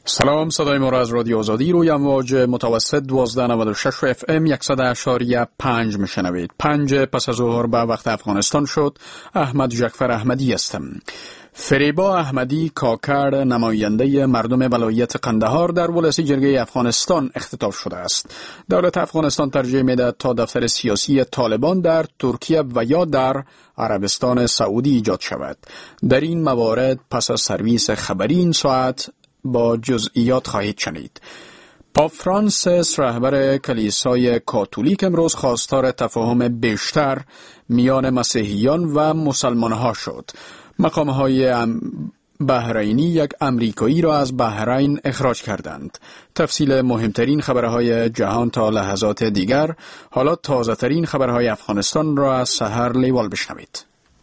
سلام، صدای ما را از رادیو آزادی روی امواج متوسط 1296 FM 100.5 میشنوید. 5 پس از ظهر به وقت افغانستان شد. احمد جعفر احمدی هستم. فریبا احمدی کاکر، نماینده مردم ولایت قندهار در ولسی جرگه افغانستان اختطاف شده است. دولت افغانستان ترجیح می‌دهد تا دفتر سیاسی طالبان در ترکیه و یا در عربستان سعودی ایجاد شود. در این موارد پس از سرویس خبری این ساعت با جزئیات خواهید شنید. پاپ فرانسیس، رهبر کلیسای کاتولیک، امروز خواستار تفاهم بیشتر میان مسیحیان و مسلمان‌ها شد. مقام‌های بحرینی یک امریکایی را از بحرین اخراج کردند. تفصیل مهمترین خبرهای جهان تا لحظات دیگر. حالا تازه‌ترین خبرهای افغانستان را از سحر لیوال بشنوید.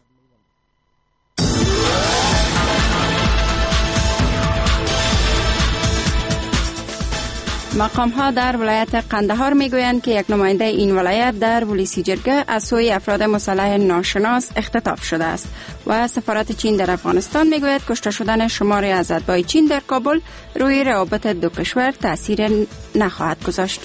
مقام‌ها در ولایت قندهار میگویند که یک نماینده این ولایت در ولسی جرگه از سوی افراد مسلح ناشناس اختطاف شده است و سفارت چین در افغانستان میگوید کشته شدن شماری از اتباع چین در کابل روی روابط دو کشور تأثیر نخواهد گذاشت.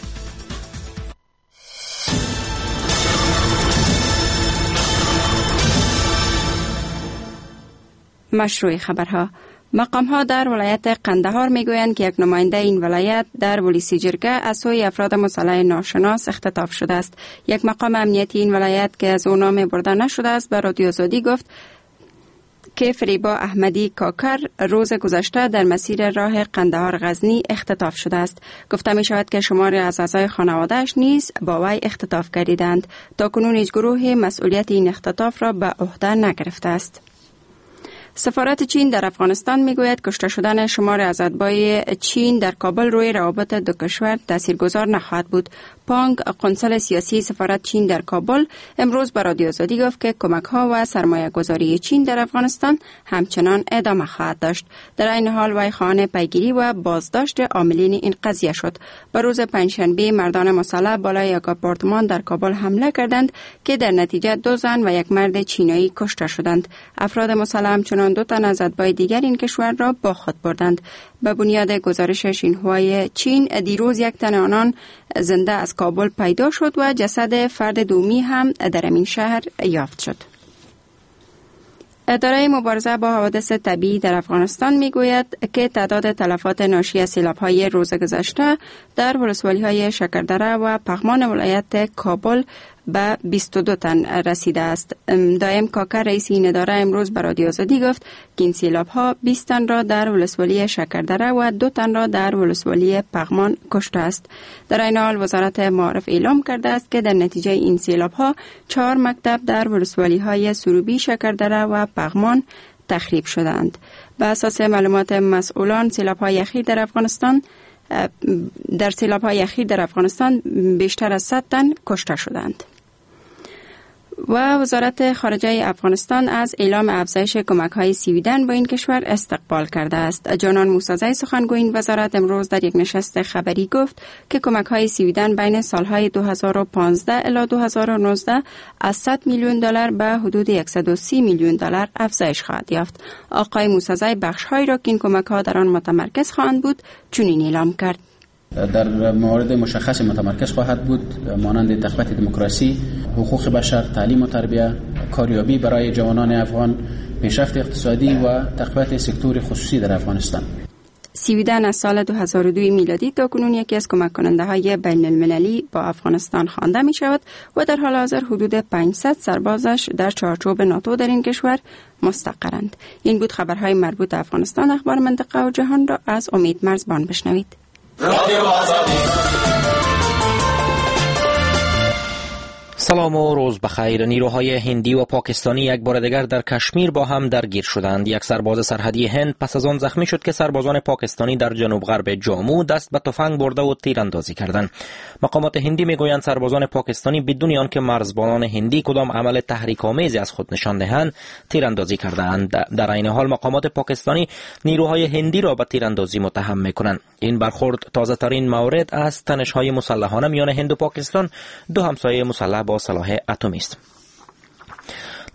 مشروع خبرها. مقام‌ها در ولایت قندهار میگویند که یک نماینده این ولایت در ولسی جرگه از سوی افراد مسلح ناشناس اختطاف شده است. یک مقام امنیتی این ولایت که از او نام برده نشده است به رادیو آزادی گفت که فریبا احمدی کاکر روز گذشته در مسیر راه قندهار غزنی اختطاف شده است. گفته می شود که شماری از اعضای خانواده‌اش نیز با وی اختطاف گردیدند. تاکنون هیچ گروه مسئولیت این اختطاف را به عهده نگرفته است. سفارت چین در افغانستان میگوید کشته شدن شمار از اتباع چین در کابل روی روابط دو کشور تاثیرگذار نخواهد بود. پانگ، قنصل سیاسی سفارت چین در کابل، امروز به رادیو آزادی گفت که کمک‌ها و سرمایه‌گذاری چین در افغانستان همچنان ادامه خواهد داشت. در این حال وی خواهان پیگیری و بازداشت عاملین این قضیه شد. به روز پنجشنبه مردان مسلح بالای یک آپارتمان در کابل حمله کردند که در نتیجه 2 زن و یک مرد چینایی کشته شدند. افراد مسلح همچنان 2 تن از اتباع دیگر این کشور را با خود بردند. به بنیاد گزارش شینهوای چین، دیروز 1 تن آنان زنده از کابل پیدا شد و جسد فرد دومی هم در این شهر یافت شد. اداره مبارزه با حوادث طبیعی در افغانستان میگوید که تعداد تلفات ناشی از سیلاب‌های روز گذشته در ولسوالی‌های شکردره و پغمان ولایت کابل به 22 تن رسیده است. دائم کاکر، رئیس این اداره، امروز به رادیو آزادی گفت که این سیلاب‌ها 20 تن را در ولسوالی شکردره و 2 تن را در ولسوالی پغمان کشته است. در این حال وزارت معارف اعلام کرده است که در نتیجه این سیلاب‌ها 4 مکتب در ولسوالی‌های سروبی، شکردره و پغمان تخریب شدند. به اساس معلومات مسئولان، سیلاب‌های اخیر در افغانستان بیشتر از 100 تن کشته شدند. و وزارت خارجه افغانستان از اعلام افزایش کمک‌های سویدن به این کشور استقبال کرده است. جانان موسازی، سخنگوی این وزارت، امروز در یک نشست خبری گفت که کمک‌های سویدن بین سالهای 2015 الی 2019 از 100 میلیون دلار به حدود 130 میلیون دلار افزایش خواهد یافت. آقای موسازی بخش‌هایی را که این کمک‌ها در آن متمرکز خواهند بود چنین اعلام کرد: در موارد مشخص متمرکز خواهد بود، مانند تقویت دموکراسی، حقوق بشر، تعلیم و تربیت، کاریابی برای جوانان افغان، پیشرفت اقتصادی و تقویت سکتور خصوصی در افغانستان. سویدن از سال 2002 میلادی تاکنون یکی از کمک کننده های بین المللی با افغانستان خوانده می شود و در حال حاضر حدود 500 سربازش در چارچوب ناتو در این کشور مستقرند. این بود خبرهای مربوط به افغانستان. اخبار منطقه و جهان را از امید مرزبان بشنوید. سلام و روز بخیر. نیروهای هندی و پاکستانی یک بار دیگر در کشمیر با هم درگیر شدند. یک سرباز سرحدی هند پس از آن زخمی شد که سربازان پاکستانی در جنوب غرب جامو دست به تفنگ برده و تیراندازی کردند. مقامات هندی میگویند سربازان پاکستانی بدون آنکه مرزبانان هندی کدام عمل تحریک‌آمیزی از خود نشان دهند تیراندازی کردند. در این حال مقامات پاکستانی نیروهای هندی را به تیراندازی متهم میکنند. این برخورد تازه‌ترین مورد از تنش‌های مسلحانه میان هند و پاکستان، دو همسایه مسلح با سلاح اتمی است.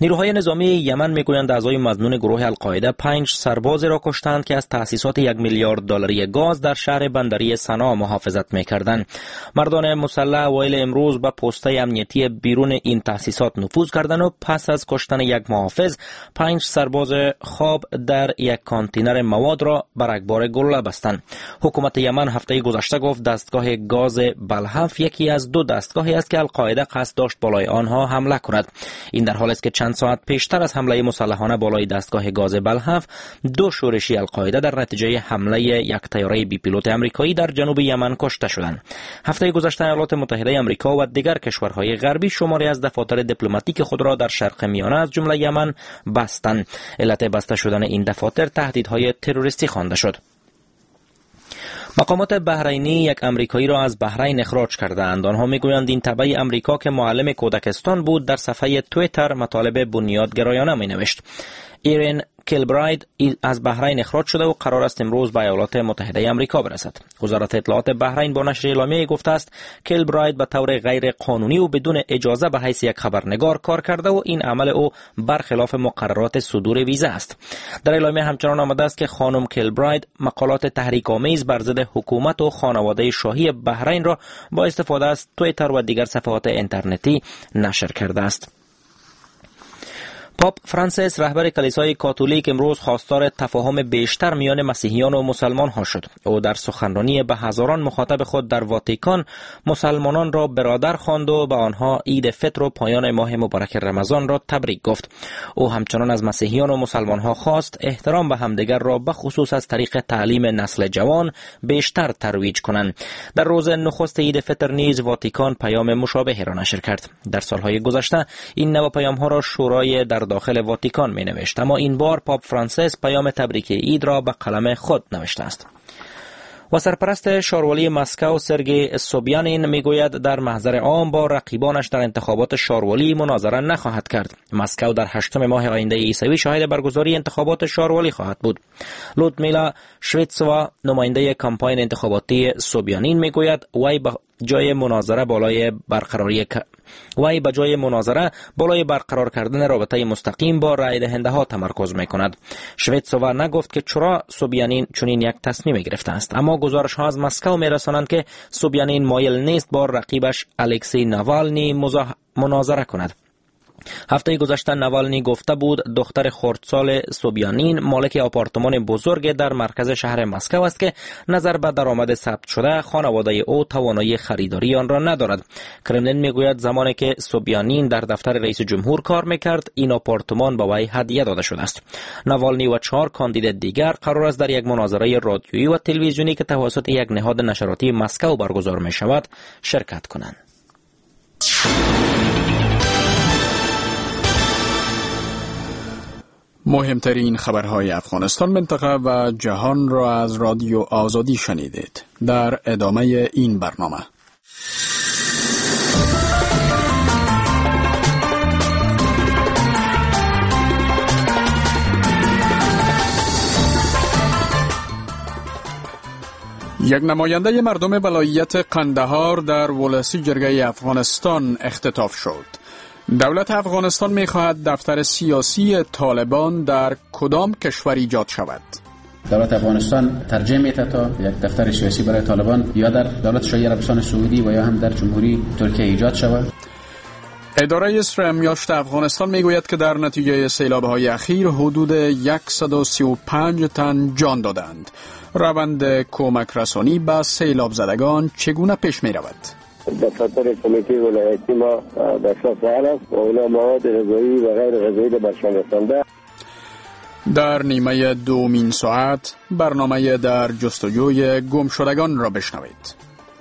نیروهای نظامی یمن میگویند اعضای مظنون گروه القاعده 5 سرباز را کشتند که از تأسیسات 1 میلیارد دلاری گاز در شهر بندری صنعا محافظت میکردند. مردان مسلح اوایل امروز به پست‌های امنیتی بیرون این تأسیسات نفوذ کردند و پس از کشتن یک محافظ 5 سرباز خواب در یک کانتینر مواد را بر رگبار گلوله بستند. حکومت یمن هفته گذشته گفت دستگاه گاز بلحف یکی از 2 دستگاهی است که القاعده قصد داشت بالای آنها حمله کند. این در حالی است که چند ساعت پیشتر از حمله مسلحانه بالای دستگاه گاز بلحف 2 شورشی القاعده در نتیجه حمله یک طیاره بی پیلوت آمریکایی در جنوب یمن کشته شدند. هفته گذشته ایالات متحده آمریکا و دیگر کشورهای غربی شماری از دفاتر دیپلماتیک خود را در شرق میانه از جمله یمن بستند. علت بسته شدن این دفاتر تهدیدهای تروریستی خوانده شد. مقامات بحرینی یک امریکایی را از بحرین اخراج کردند. آنها میگویند این تبع امریکا که معلم کودکستان بود در صفحه توییتر مطالب بنیادگرایانه مینوشت. ایرین کیلبراید از بحرین اخراج شده و قرار است امروز به ایالات متحده آمریکا برسد. وزارت اطلاعات بحرین با نشر اعلامیه گفته است کیلبراید به طور غیر قانونی و بدون اجازه به حیث یک خبرنگار کار کرده و این عمل او برخلاف مقررات صدور ویزا است. در اعلامیه همچنان آمده است که خانم کیلبراید مقالات تحریک‌آمیز بر ضد حکومت و خانواده شاهی بحرین را با استفاده از توییتر و دیگر صفحات اینترنتی نشر کرده است. پاپ فرانسیس رهبر کلیسای کاتولیک امروز خواستار تفاهم بیشتر میان مسیحیان و مسلمان ها شد. او در سخنرانی به هزاران مخاطب خود در واتیکان مسلمانان را برادر خواند و به آنها عید فطر و پایان ماه مبارک رمضان را تبریک گفت. او همچنان از مسیحیان و مسلمان ها خواست احترام به همدیگر را به خصوص از طریق تعلیم نسل جوان بیشتر ترویج کنند. در روز نخست عید فطر نیز واتیکان پیام مشابهی را نشر کرد. در سالهای گذشته این نوع پیام ها را شورای در داخل واتیکان می نوشت، اما این بار پاپ فرانسیس پیام تبریک عید را به قلم خود نوشته است. و سرپرست شاروالی مسکو سرگئی سوبیانین میگوید در محضر عام با رقیبانش در انتخابات شاروالی مناظره نخواهد کرد. مسکو در 8 ماه آینده عیسوی شاهد برگزاری انتخابات شاروالی خواهد بود. لودمیلا شویتسوا نماینده کمپاین انتخاباتی سوبیانین میگوید وی به جای مناظره بالای برقرار کردن رابطه مستقیم با رای دهنده ها تمرکز میکند. شویتسوا نگفت که چرا سوبیانین چنین یک تصمیم گرفته است، اما گزارش ها از مسکو میرسانند که سوبیانین مایل نیست با رقیبش الکسی ناوالنی مناظره کند. هفته گذشته ناوالنی گفته بود دختر خردسال سوبیانین مالک آپارتمان بزرگ در مرکز شهر مسکو است که نظر به درآمد ثبت شده خانواده او توانایی خریداری آن را ندارد. کرملین میگوید زمانی که سوبیانین در دفتر رئیس جمهور کار میکرد این آپارتمان به وی هدیه داده شده است. ناوالنی و 4 کاندید دیگر قرار است در یک مناظره رادیویی و تلویزیونی که توسط یک نهاد نشراتی مسکو برگزار می شود شرکت کنند. مهمترین خبرهای افغانستان، منطقه و جهان را از رادیو آزادی شنیدید. در ادامه این برنامه یک نماینده مردم ولایت قندهار در ولسی جرگه افغانستان اختطاف شد. دولت افغانستان می‌خواهد دفتر سیاسی طالبان در کدام کشور ایجاد شود؟ دولت افغانستان ترجیح میده تا یک دفتر سیاسی برای طالبان یا در دولت شاهی عربستان سعودی و یا هم در جمهوری ترکیه ایجاد شود. اداره اسرمیاشت افغانستان میگوید که در نتیجه سیلاب‌های اخیر حدود 135 تن جان دادند. روند کمک رسانی به سیلاب زدگان چگونه پیش می رود؟ دفتر کمیته ولایتی ما دسترس فعال است و اونا مواد غذایی و غیر غذایی را برشان رسانده. در نیمه دومین ساعت برنامه در جستجوی گم شدگان را بشنوید.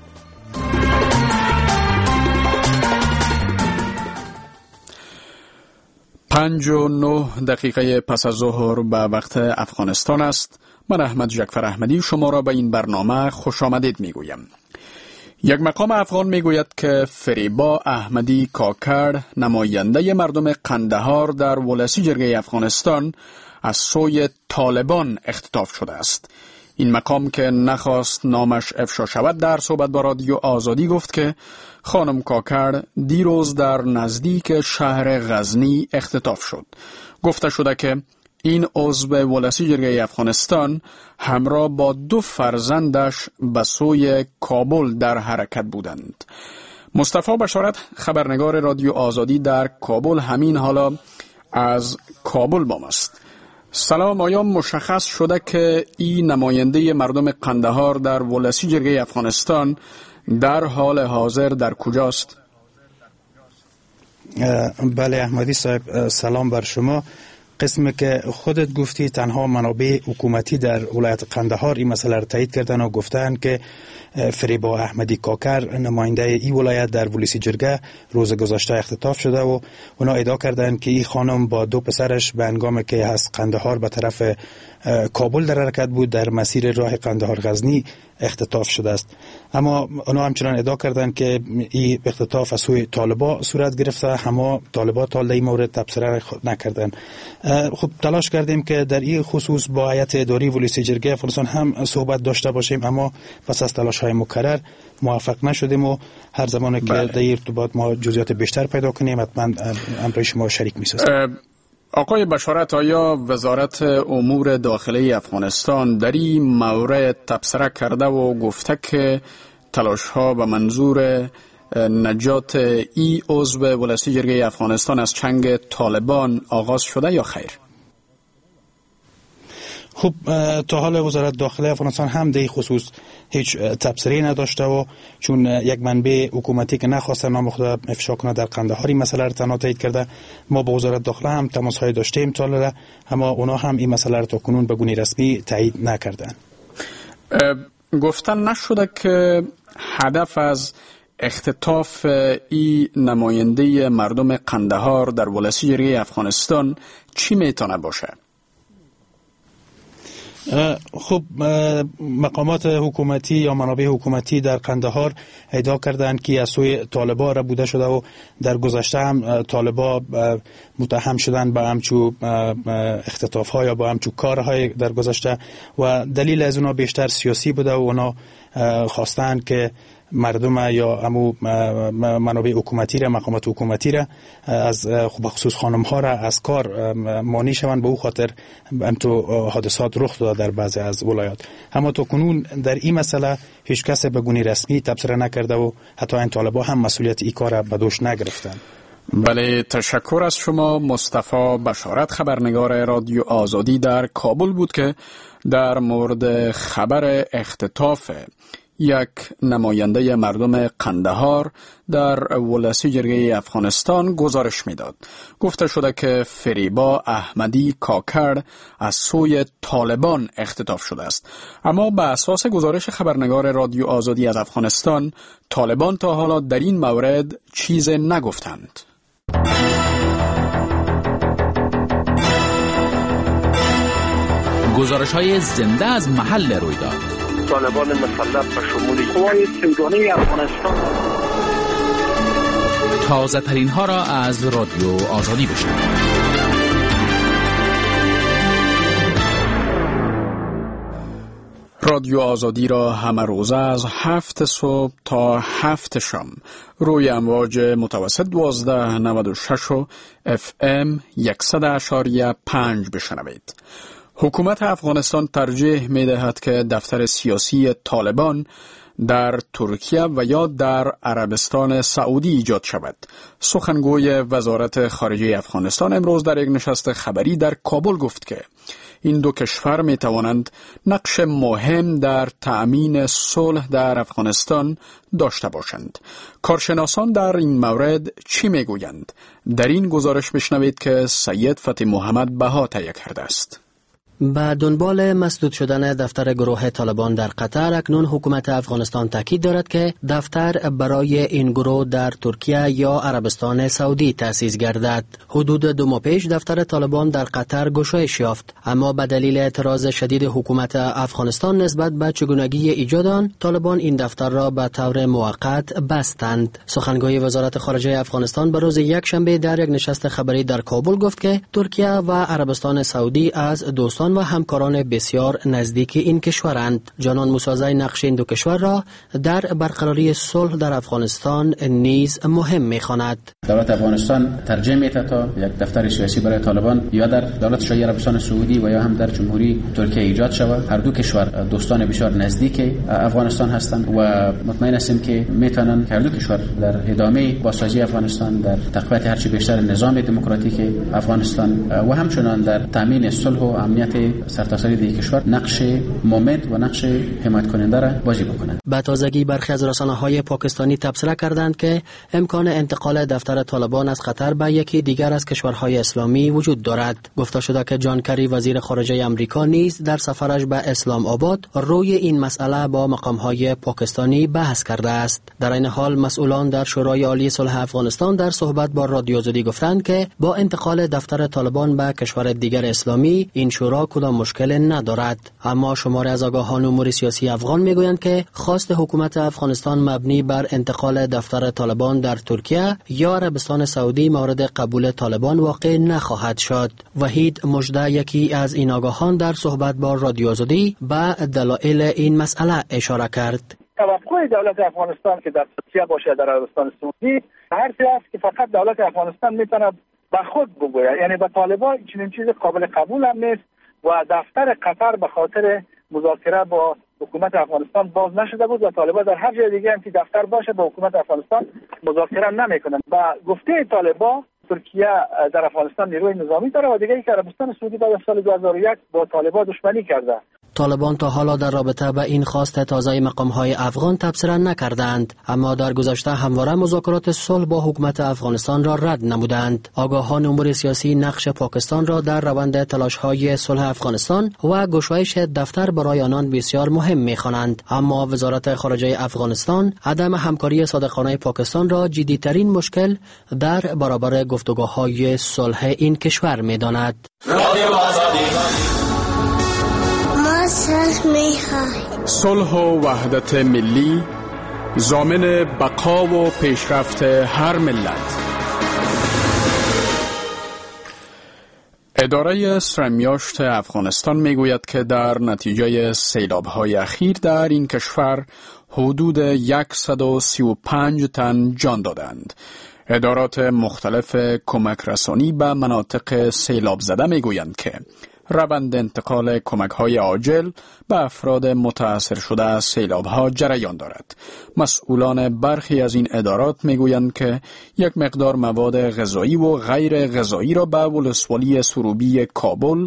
پنج و 9 دقیقه پس از ظهر به وقت افغانستان است. من احمد جعفر احمدی شما را به این برنامه خوش آمدید می گویم. یک مقام افغان می گوید که فریبا احمدی کاکر نماینده مردم قندهار در ولسی جرگه افغانستان از سوی طالبان اختطاف شده است. این مقام که نخواست نامش افشا شود در صحبت با رادیو آزادی گفت که خانم کاکر دیروز در نزدیک شهر غزنی اختطاف شد. گفته شده که این عضو ولسی جرگه افغانستان همراه با 2 فرزندش به سوی کابل در حرکت بودند. مصطفی بشارت خبرنگار رادیو آزادی در کابل همین حالا از کابل با ماست. سلام، آیا مشخص شده که این نماینده مردم قندهار در ولسی جرگه افغانستان در حال حاضر در کجاست؟ بله احمدی صاحب، سلام بر شما. قسمی که خودت گفتی تنها منابع حکومتی در ولایت قندهار این مسئله را تایید کردن و گفتن که فریبا احمدی کاکر نماینده این ولایت در ولسی جرگه روز گذشته اختطاف شده و اونا ادعا کردن که این خانم با 2 پسرش به هنگامی که از قندهار به طرف کابل در حرکت بود در مسیر راه قندهار غزنی اختطاف شده است. اما اونا همچنان ادعا کردن که این اختطاف از سوی طالبا صورت گرفته، همه طالبا تا این مورد تبصره نکردن. خب تلاش کردیم که در این خصوص با هیئت اداری ولسی جرگه افغانستان هم صحبت داشته باشیم، اما پس از تلاش‌های مکرر موفق نشدیم و هر زمانی که در ارتباط ما جزئیات بیشتر پیدا کنیم حتما امر شما شریک می‌سازیم. آقای بشارت، آیا وزارت امور داخلی افغانستان در این مورد تبصره کرده و گفته که تلاش‌ها به منظور نجات ای عضو ولسی جرگه افغانستان از چنگ طالبان آغاز شده یا خیر؟ خب تا حال وزارت داخلی افغانستان هم در این خصوص هیچ تبصره‌ای نداشته و چون یک منبع حکومتی که نخواسته نام خود افشا کنه در قندهار این مسئله را تنها تایید کرده. ما با وزارت داخله هم تماس‌های داشتیم تا اما اونا هم این مسئله را تا کنون به گونه رسمی تایید نکردن. گفتن نشده که هدف از اختطاف این نماینده مردم قندهار در ولسی جرگه افغانستان چی میتونه باشه؟ خب مقامات حکومتی یا منابع حکومتی در قندهار ادعا کردند که از سوی طالبا را بوده شده و در گذشته هم طالبا متهم شدن به همچو اختطاف‌ها یا به همچو کارهای در گذشته و دلیل از اونا بیشتر سیاسی بوده و اونا خواستن که مردم یا امو منابع حکومتی را، مقامات حکومتی را از بخصوص خانم ها را از کار مانع شوند. به او خاطر همتو حادثات رخ داده در بعضی از ولایات. اما تا کنون در این مسئله هیچ کس به گونه رسمی تبصره نکرده و حتی این طالبا هم مسئولیت این کار را به دوش نگرفتند. بله، تشکر از شما. مصطفی بشارت خبرنگار رادیو آزادی در کابل بود که در مورد خبر اختطاف یک نماینده مردم قندهار در ولسی جرگه افغانستان گزارش میداد. گفته شده که فریبا احمدی کاکر از سوی طالبان اختطاف شده است. اما به اساس گزارش خبرنگار رادیو آزادی از افغانستان، طالبان تا حالا در این مورد چیز نگفتند. گزارش‌های زنده از محل رویداد. طالبان مسلح به شمول قوای سیگانه افغانستان. تازه ترین ها را از رادیو آزادی بشنوید. رادیو آزادی را همه روزه از 7 صبح تا 7 شام روی امواج متوسط 1296 و FM 100.5 بشنوید. حکومت افغانستان ترجیح می دهد که دفتر سیاسی طالبان در ترکیه و یا در عربستان سعودی ایجاد شود. سخنگوی وزارت خارجه افغانستان امروز در یک نشست خبری در کابل گفت که این دو کشور می توانند نقش مهم در تأمین صلح در افغانستان داشته باشند. کارشناسان در این مورد چی می گویند؟ در این گزارش بشنوید که سید فتح محمد بها تهیه کرده است. به دنبال مسدود شدن دفتر گروه طالبان در قطر، اکنون حکومت افغانستان تاکید دارد که دفتر برای این گروه در ترکیه یا عربستان سعودی تأسیس گردد. حدود 2 ماه پیش دفتر طالبان در قطر گشایش یافت، اما به دلیل اعتراض شدید حکومت افغانستان نسبت به چگونگی ایجاد آن، طالبان این دفتر را به طور موقت بستند. سخنگوی وزارت خارجه افغانستان به روز یکشنبه در یک نشست خبری در کابل گفت که ترکیه و عربستان سعودی از دوستان افغانستان و همکاران بسیار نزدیک این کشورند. جانان موسازی نقش این دو کشور را در برقراری صلح در افغانستان نیز مهم می‌خواند. دولت افغانستان ترجیح می‌دهد تا یک دفتر سیاسی برای طالبان یا در دولت شاهی عربستان سعودی و یا هم در جمهوری ترکیه ایجاد شود. هر دو کشور دوستان بسیار نزدیک افغانستان هستند و مطمئن هستیم که میتونن هر دو کشور در ادامه بازسازی افغانستان، در تقویت هرچی بیشتر نظام دموکراتیک افغانستان و همچنان در تامین صلح و امنیت سرتاسری در کشور نقش مهمت و نقش حمایت کننده را بازی بکنند. به تازگی برخی از رسانه‌های پاکستانی تبصره کردند که امکان انتقال دفتر طالبان از قطر به یکی دیگر از کشورهای اسلامی وجود دارد. گفته شده که جان کری وزیر خارجه آمریکا نیز در سفرش به اسلام آباد روی این مسئله با مقام‌های پاکستانی بحث کرده است. در این حال مسئولان در شورای عالی صلح افغانستان در صحبت با رادیو آزادی گفتند که با انتقال دفتر طالبان به کشور دیگر اسلامی این شورا کدام مشکل ندارد. اما شماری از آگاهان امور سیاسی افغان میگویند که خواست حکومت افغانستان مبنی بر انتقال دفتر طالبان در ترکیه یا عربستان سعودی مورد قبول طالبان واقع نخواهد شد. وحید مجده یکی از این آگاهان در صحبت با رادیو آزادی به دلایل این مسئله اشاره کرد. توقع دولت افغانستان که در ترکیه باشه، در عربستان سعودی، هرچی است که فقط دولت افغانستان میتونه به خود بگوید، یعنی به طالبان چنین چیز قابل قبول هم نیست و دفتر قطر به خاطر مذاکره با حکومت افغانستان باز نشده بود و طالبان در هر جای دیگه هم که دفتر باشه با حکومت افغانستان مذاکره نمیکنن. با گفته طالبان ترکیه در افغانستان نیروی نظامی داره و دیگه ای که عربستان سعودی بعد از سال 2001 با طالبان دشمنی کرده. طالبان تا حالا در رابطه با این خواست تازه مقام‌های افغان تبصره نکردند، اما در گذشته همواره مذاکرات صلح با حکومت افغانستان را رد نمودند. آگاهان امور سیاسی نقش پاکستان را در روند تلاش‌های صلح افغانستان و گشایش دفتر برای آنان بسیار مهم می‌خوانند، اما وزارت خارجه افغانستان عدم همکاری صادقانه پاکستان را جدی‌ترین مشکل در برابر گفتگوهای صلح این کشور می‌داند. صلح و وحدت ملی ضامن بقا و پیشرفت هر ملت. اداره سرمیاشت افغانستان میگوید که در نتیجه سیلاب‌های اخیر در این کشور حدود 135 تن جان دادند. ادارات مختلف کمک رسانی به مناطق سیلاب زده میگویند که روند انتقال کمک‌های عاجل به افراد متاثر شده از سیلاب‌ها جریان دارد. مسئولان برخی از این ادارات میگویند که یک مقدار مواد غذایی و غیر غذایی را به ولسوالی سروبی کابل،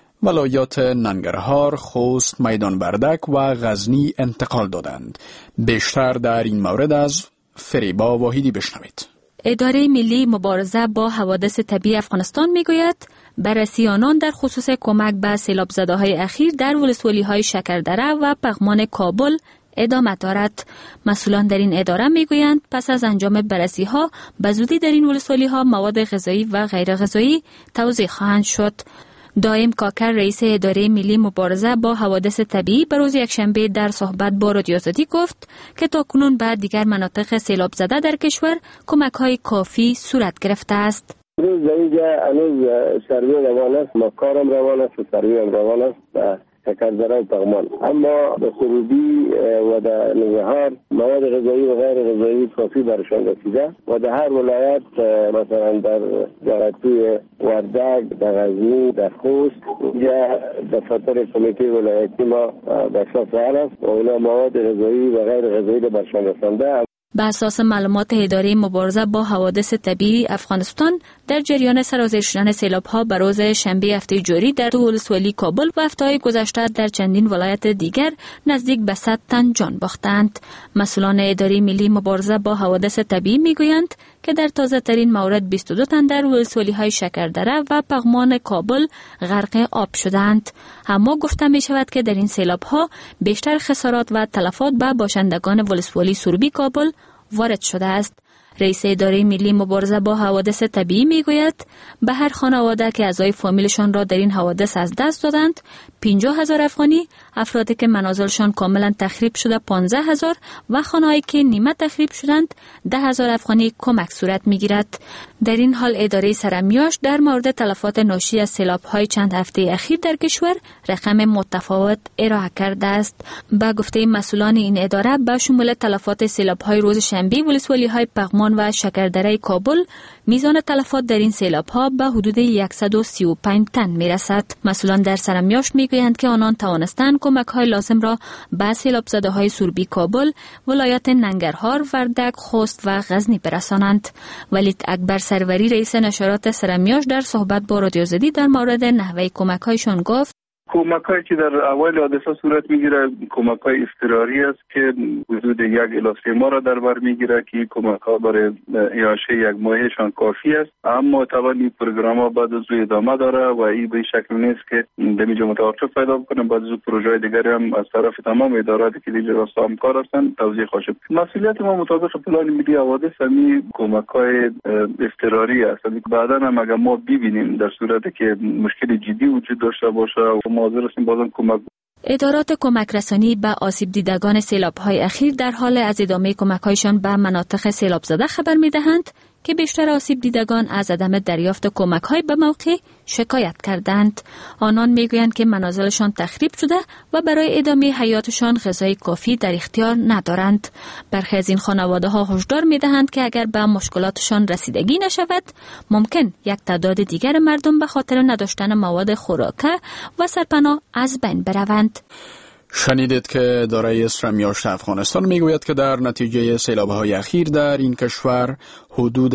ولایات ننگرهار، خوست، میدان وردک و غزنی انتقال دادند. بیشتر در این مورد از فریبا واحدی بشنوید. اداره ملی مبارزه با حوادث طبیعی افغانستان میگوید بررسی آنان در خصوص کمک به سیلاب زده‌های اخیر در ولسوالی‌های شکردره و پغمان کابل ادامه دارد. مسئولان در این اداره میگویند پس از انجام بررسی‌ها به زودی در این ولسوالی‌ها مواد غذایی و غیر غذایی توزیع خواهند شد. دائم کاکر رئیس اداره ملی مبارزه با حوادث طبیعی به روز یکشنبه در صحبت با رادیو آزادی گفت که تاکنون به دیگر مناطق سیلاب زده در کشور کمک‌های کافی صورت گرفته است. روز اینجا هنوز سروی روان است، مکارم روان است و سروی هم روان است و شکردره و پغمان، اما به سروبی و در ننگرهار مواد غذایی و غیر غذایی کافی برشان رسیده و در هر ولایت مثلا در توی وردک، در غزنی، در خوست اینجا دفتر کمیته ولایتی ما به فعال است و اونا مواد غذایی و غیر غذایی را برشان رسانده. به اساس معلومات اداره مبارزه با حوادث طبیعی افغانستان در جریان سرازیر شدن سیلاب‌ها به روز شنبه هفته جاری در ولسوالی کابل و هفته‌های گذشته در چندین ولایت دیگر نزدیک به 100 تن جان باختند. مسئولان اداره ملی مبارزه با حوادث طبیعی میگویند که در تازه ترین مورد 22 تن در ولسوالی‌های شکردره و پغمان کابل غرق آب شدند. اما گفته می شود که در این سیلاب‌ها بیشتر خسارات و تلفات به باشندگان ولسوالی سروبی کابل وارد شده است. رئیس اداره ملی مبارزه با حوادث طبیعی میگوید به هر خانواده که اعضای فامیلشان را در این حوادث از دست دادند 50,000 افغانی، افرادی که منازلشان کاملا تخریب شده 15,000 و خانه‌هایی که نیمه تخریب شدند 10,000 افغانی کمک صورت می‌گیرد. در این حال اداره سرمیاش در مورد تلفات ناشی از سیلاب‌های چند هفته اخیر در کشور رقم متفاوت ارائه کرده است. با گفته مسئولان این اداره به شمول تلفات سیلاب‌های روز شنبه ولسوالی‌های پغمان و شکردره کابل، میزان تلفات در این سیلاب‌ها به حدود 135 تن میرسد. مسئولان در سرمیاش میگویند که آنان توانستند کمک‌های لازم را به سیلاب‌زده‌های سوربی کابل، ولایت ننگرهار، وردک، خوست و غزنی برسانند. ولید اکبر سروری رئیس نشرات سرمیاش در صحبت با رادیو آزادی در مورد نحوه کمک‌هایشان گفت: کمک‌هایی که در اول حادثه صورت میگیره کمک‌های اضطراری است که حدود 1 الی 3 ماه را در بر میگیره که کمک‌ها برای اعاشه 1 ماهشان کافی است. اما طبعا این پروگرام‌ها بعد از ادامه داره و این به شکل نیست که دمیجا متوقف پیدا بکنه. بعد از پروژه‌های دیگری هم از طرف تمام اداراتی که دیگر راست همکار هستند توضیح خواهد شد. مسئولیت ما مطابق پلان ملی حوادث همین کمک‌های اضطراری است. بعداً هم اگر ما ببینیم در صورتی که مشکل جدی وجود داشته باشه ادارات کمک رسانی به آسیب دیدگان سیلاب‌های اخیر در حال از ادامه کمک‌هایشان به مناطق سیلاب زده خبر می‌دهند که بیشتر آسیب دیدگان از عدم دریافت کمک‌های به موقع شکایت کردند. آنان میگویند که منازلشان تخریب شده و برای ادامه حیاتشان غذای کافی در اختیار ندارند. برخی از این خانواده‌ها هشدار می‌دهند که اگر به مشکلاتشان رسیدگی نشود، ممکن یک تعداد دیگر مردم به خاطر نداشتن مواد خوراکه و سرپناه از بین بروند. شنیدید که اداره سرمیاشت افغانستان میگوید که در نتیجه سیلاب‌های اخیر در این کشور حدود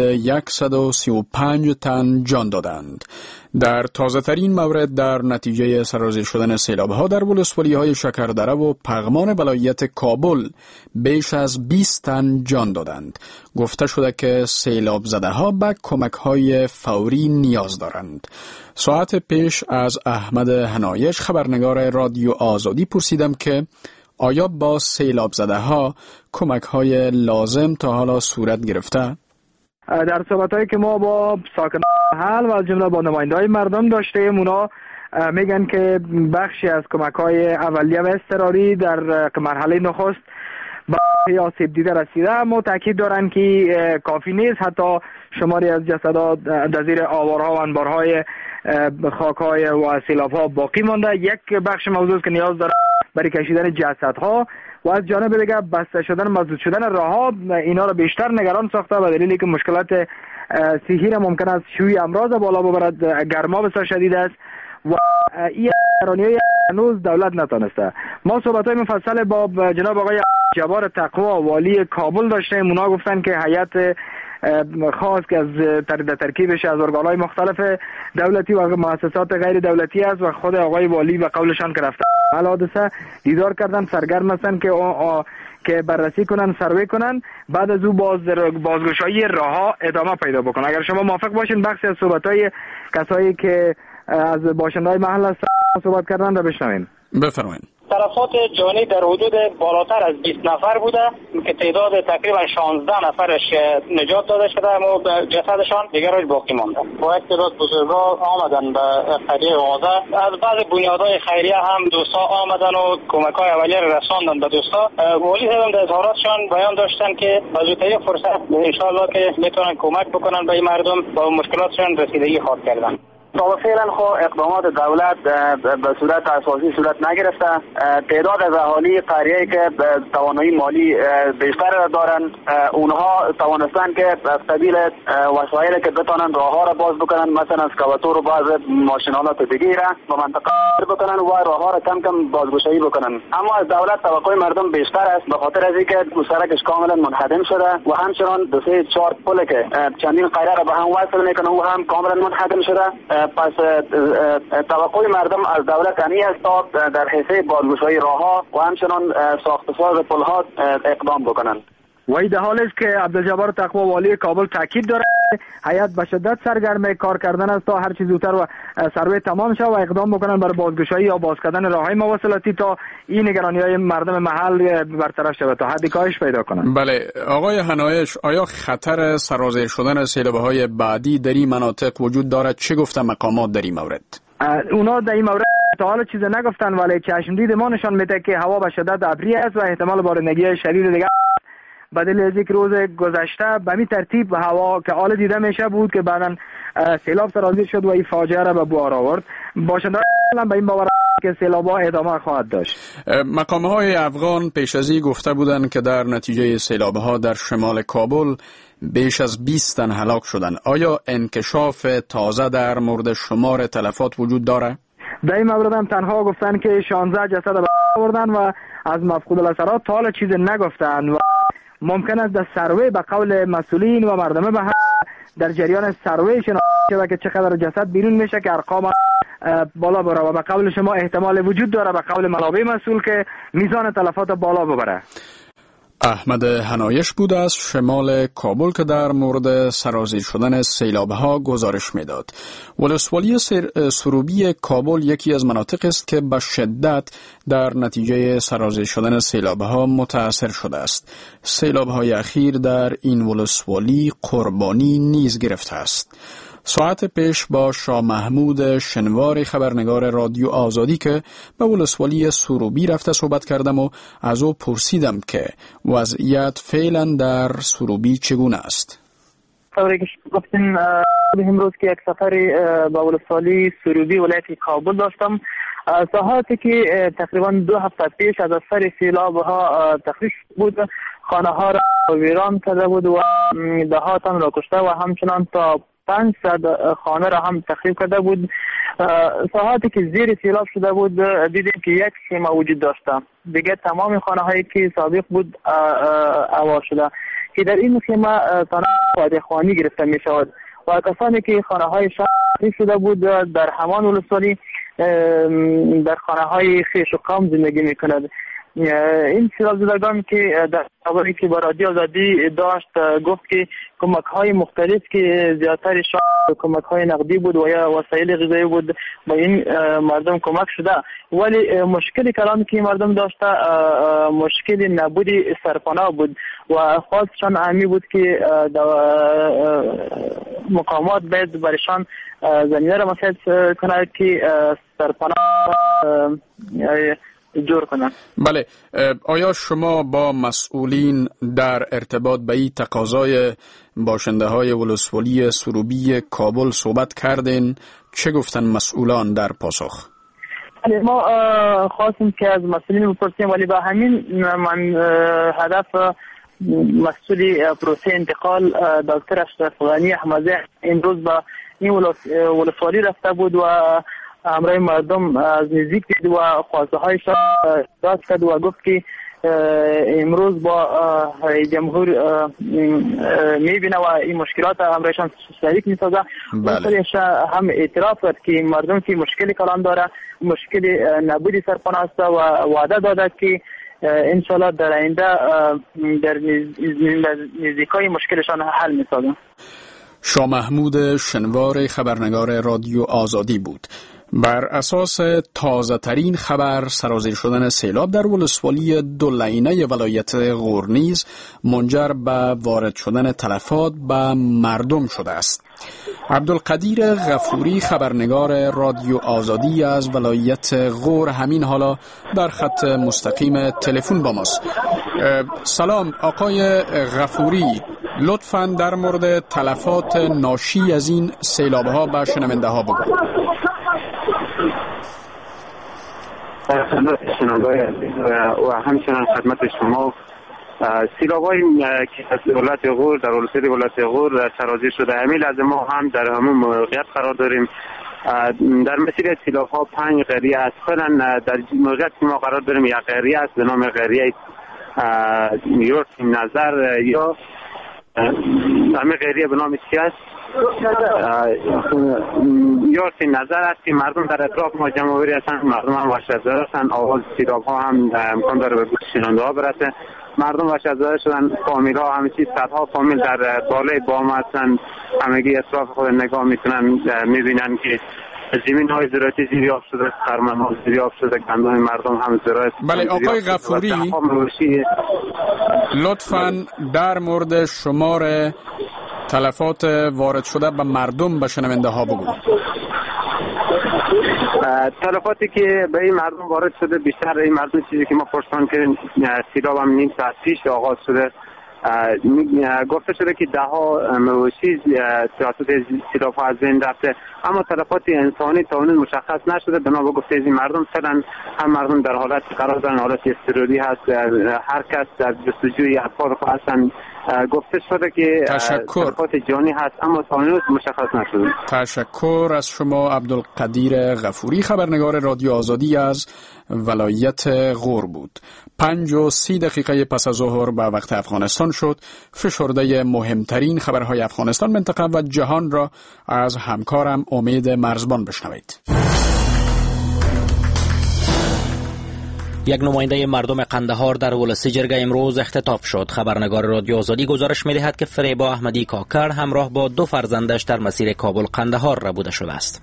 135 تن جان دادند. در تازه ترین مورد در نتیجه سرازیر شدن سیلاب‌ها در ولسوالی‌های شکردره و پغمان ولایت کابل بیش از 20 تن جان دادند. گفته شده که سیلاب زده‌ها به کمک‌های فوری نیاز دارند. ساعت پیش از احمد هنایش خبرنگار رادیو آزادی پرسیدم که آیا با سیلاب زده‌ها کمک‌های لازم تا حالا صورت گرفته؟ در صحبت‌هایی که ما با ساکنان محل و از جمله با نماینده‌های مردم داشتیم، اونا میگن که بخشی از کمک‌های اولیه و اضطراری در مرحله نخست به آسیب دیده رسیده، اما تاکید دارن که کافی نیست. حتی شماری از جسدها در زیر آوارها و انبارهای خاک‌های و سیلاب‌ها باقی مانده. یک بخش موضوع که نیاز داره برای کشیدن جسدها و از جانب دیگه بسته شدن مسدود شدن راه‌ها اینا را بیشتر نگران ساخته و دلیلی که مشکلات صحی را ممکن است شیوع امراض بالا ببرد. گرما بسیار شدید است و این نگرانی‌های هنوز دولت نتونسته. ما صحبت‌های مفصل با جناب آقای جبار تقوا والی کابل داشتیم. اونا گفتن که هیئت خاص که از ترکیبش از ارگان‌های مختلف دولتی و مؤسسات غیر دولتی است و خود آقای والی به قولشان که رفتن حادثه دیدار کردن، سرگرم هستن که بررسی کنن، سروی کنن، بعد از او بازگشایی راه‌ها ادامه پیدا بکنه. اگر شما موافق باشین بخشی از صحبت‌های کسایی که از باشنده‌های محل هستن صحبت کردن را بشنویم. بفرمایید. تلفات جانی در حدود بالاتر از 20 نفر بوده که تعداد تقریبا 16 نفرش نجات داده شده اما جسدشان دیگرش باقی مانده. با یک تعداد بزرگا آمدن به قریه غازه. از بعض بنیادهای خیریه هم دوستا آمدن و کمک‌های اولیه را رساندن به دوستا. والی هم در اظهاراتشان بیان داشتن که از این فرصت ان شاء الله که میتونن کمک بکنن به مردم با مشکلاتشان رسیدگی خواهد کردن. تا فعلا اقدامات دولت به صورت اساسی صورت نگرفته. تعداد از اهالی قریه‌ای که توانایی مالی بیشتر دارن اونها توانستن که از قبیل وسایلی که بتونن راه‌ها را باز بکنن، مثلا اسکاواتور و بعض ماشین‌آلات دیگه را به منطقه بکنن و راه‌ها را کم کم بازگشایی بکنن. اما از دولت توقع مردم بیشتر است به خاطر از اینکه سرکش کاملا منهدم شده و همچنان 2-4 پل که چندین قریه را به هم وصل میکنه و هم کاملا منهدم شده. پس توقع مردم از دولت یعنی است تا در حیث بازگشایی راه‌ها و همچنان ساخت و ساز پل‌ها اقدام بکنند. و این در حالی است که عبدالجبار تقوا والی کابل تاکید دارد هیئت به شدت سرگرم کار کردن است تا هر چیز زودتر و سروی تمام شود و اقدام بکنن برای بازگشایی یا باز کردن راه‌های مواصلاتی تا این نگرانی‌های مردم محل برطرف شود تا حدی کاهش پیدا کنند. بله آقای هنایش، آیا خطر سرازیر شدن سیلاب‌های بعدی در این مناطق وجود دارد؟ چه گفته مقامات در این مورد؟ اونا در این مورد تا حالا چیز نگفتن، ولی چشمدید ما نشان میده که هوا به شدت ابری است و احتمال بارندگی شدید دیگر بدل از یک روز گذشته به می ترتیب هوا که حال دیده میشه بود که بعداً سیلاب سرازیر شد و این فاجعه را به بار آورد. باشنده به این باور که سیلاب‌ها ادامه خواهد داشت. مقام‌های افغان پیش از این گفته بودند که در نتیجه سیلاب‌ها در شمال کابل بیش از 20 تن هلاک شدند. آیا انکشاف تازه در مورد شمار تلفات وجود داره؟ در این مورد هم تنها گفتن که 16 جسد به آوردن و از مفقود الاثرات تا حالا چیز نگفتن و ممکن است در سروی به قول مسئولین و مردم به در جریان سروی شناسایی شود که چقدر جسد بیرون میشه که ارقام بالا بره و به قول شما احتمال وجود داره به قول منابع مسئول که میزان تلفات بالا ببره. احمد حنایش بود از شمال کابل که در مورد سرازیر شدن سیلاب‌ها گزارش میداد. ولسوالی سروبی کابل یکی از مناطق است که به شدت در نتیجه سرازیر شدن سیلاب‌ها متاثر شده است. سیلاب‌های اخیر در این ولسوالی قربانی نیز گرفته است. ساعت پیش با شاه محمود شنواری خبرنگار رادیو آزادی که به ولسوالی سروبی رفته صحبت کردم و از او پرسیدم که وضعیت فعلا در سروبی چگونه است. طوری که گفتین امروز که یک سفری به ولسوالی سروبی ولایت کابل داشتم. ساعاتی که تقریبا 2 هفته پیش از اثر سیلاب‌ها تخریب بود، خانه‌ها را ویران کرده بود و ده‌ها تن را کشته و همچنان تا 500 خانه را هم تخریب کرده بود. ساعاتی که زیر سیلاب شده بود دیدیم که یک خیمه وجود داشته، دیگه تمام خانه هایی که سابق بود اوار شده که در این خیمه تنها خانی گرفته می شود و کسانی که خانه های شهر شده بود در همان ولسوالی در خانه های خیش و قوم زندگی می کند. این سیلاب زدگان که در خبری که با رادیو آزادی داشت گفت که کمک های مختلف که زیادتر کمک های نقدی بود و یا وسایل غذایی بود با این مردم کمک شده، ولی مشکلی کلام که مردم داشته مشکل نبود سرپناه بود و خواستشان همی بود که مقامات باید برشان زمینه را مساعد کنند که سرپناه جور کنند. بله، آیا شما با مسئولین در ارتباط به این تقاضای باشنده های ولسوالی سروبی کابل صحبت کردین؟ چه گفتن مسئولان در پاسخ؟ ما خواستیم که از مسئولین بپرسیم، ولی با همین من هدف مسئولی پروسه انتقال دکتر اشرف غنی احمدی امروز با این ولسوالی رفته بود و امرای مردم از نزدیک دید و خواسته هایش را کرد و گفت که امروز با جمهور میبینه و این مشکلات امرایشان شریک میسازه. مسئولش هم اعتراف کرد که مردم که مشکلی کلان داره، مشکلی نبودی سرپناه است و وعده داده که انشالله در آینده در نزدیکای مشکلشان حل میسازه. شاه محمود شنوار خبرنگار رادیو آزادی بود. بر اساس تازه ترین خبر سرازیر شدن سیلاب در ولسوالی دولینه ولایت غور نیز منجر به وارد شدن تلفات به مردم شده است. عبدالقدیر غفوری خبرنگار رادیو آزادی از ولایت غور همین حالا در خط مستقیم تلفن با ماست. سلام آقای غفوری، لطفاً در مورد تلفات ناشی از این سیلاب‌ها به شنونده ها بگو. و همچنان خدمت شما سیلاب‌های که از ولایت غور در ولایت غور سرازیر شده، همین لحظه ما هم در همون موقعیت قرار داریم. در مسیر سیلاب‌ها 5 قریه است. فعلا در موقعیت که ما قرار داریم یک قریه است به نام قریه یورت نظر یا همه قریه به نام چی است؟ یورت نظر است که مردم در اطراف ما جمع‌آوری هستند. مردم هم وحشت‌زده هستند. آواز سیلاب‌ها هم امکان داره به گوش شنونده‌ها برسه. مردم وحشت‌زده شدن. فامیل‌ها همه چیز صدها فامیل در بالای بام هستند. همگی اطراف خود نگاه می‌کنن می‌بینن که زمین‌های زراعتی زیراب شده، خرمن‌ها زیراب شده، گندم مردم هم زراعت. بله آقای غفوری، لطفاً در مورد شمار تلفات وارد شده به مردم به شنونده ها بگو. تلفاتی که به این مردم وارد شده بیشتر این مردم چیزی که ما پرسان کردیم سیلاب هم نیم ساعت پیش آغاز شده. گفته شده که ده ها موشی توسط سیلاب ها از بین رفته، اما تلفات انسانی تا اون مشخص نشده. بنا به گفته این مردم فعلا هم مردم در حالت قرار دارن، حالت اضطراری هست، هر کس در جستجوی افراد هستن. گفته شده که تلفات جانی هست اما تا اون مشخص نشده. تشکر از شما عبدالقدیر غفوری، خبرنگار رادیو آزادی از ولایت غور بود. 5:30 پس از ظهر به وقت افغانستان شد. فشرده مهمترین خبرهای افغانستان، منطقه و جهان را از همکارم امید مرزبان بشنوید. یک نماینده مردم قندهار در ولسی جرگه امروز اختطاف شد. خبرنگار رادیو آزادی گزارش می‌دهد که فریبا احمدی کاکر همراه با 2 فرزندش در مسیر کابل قندهار ربوده شده است.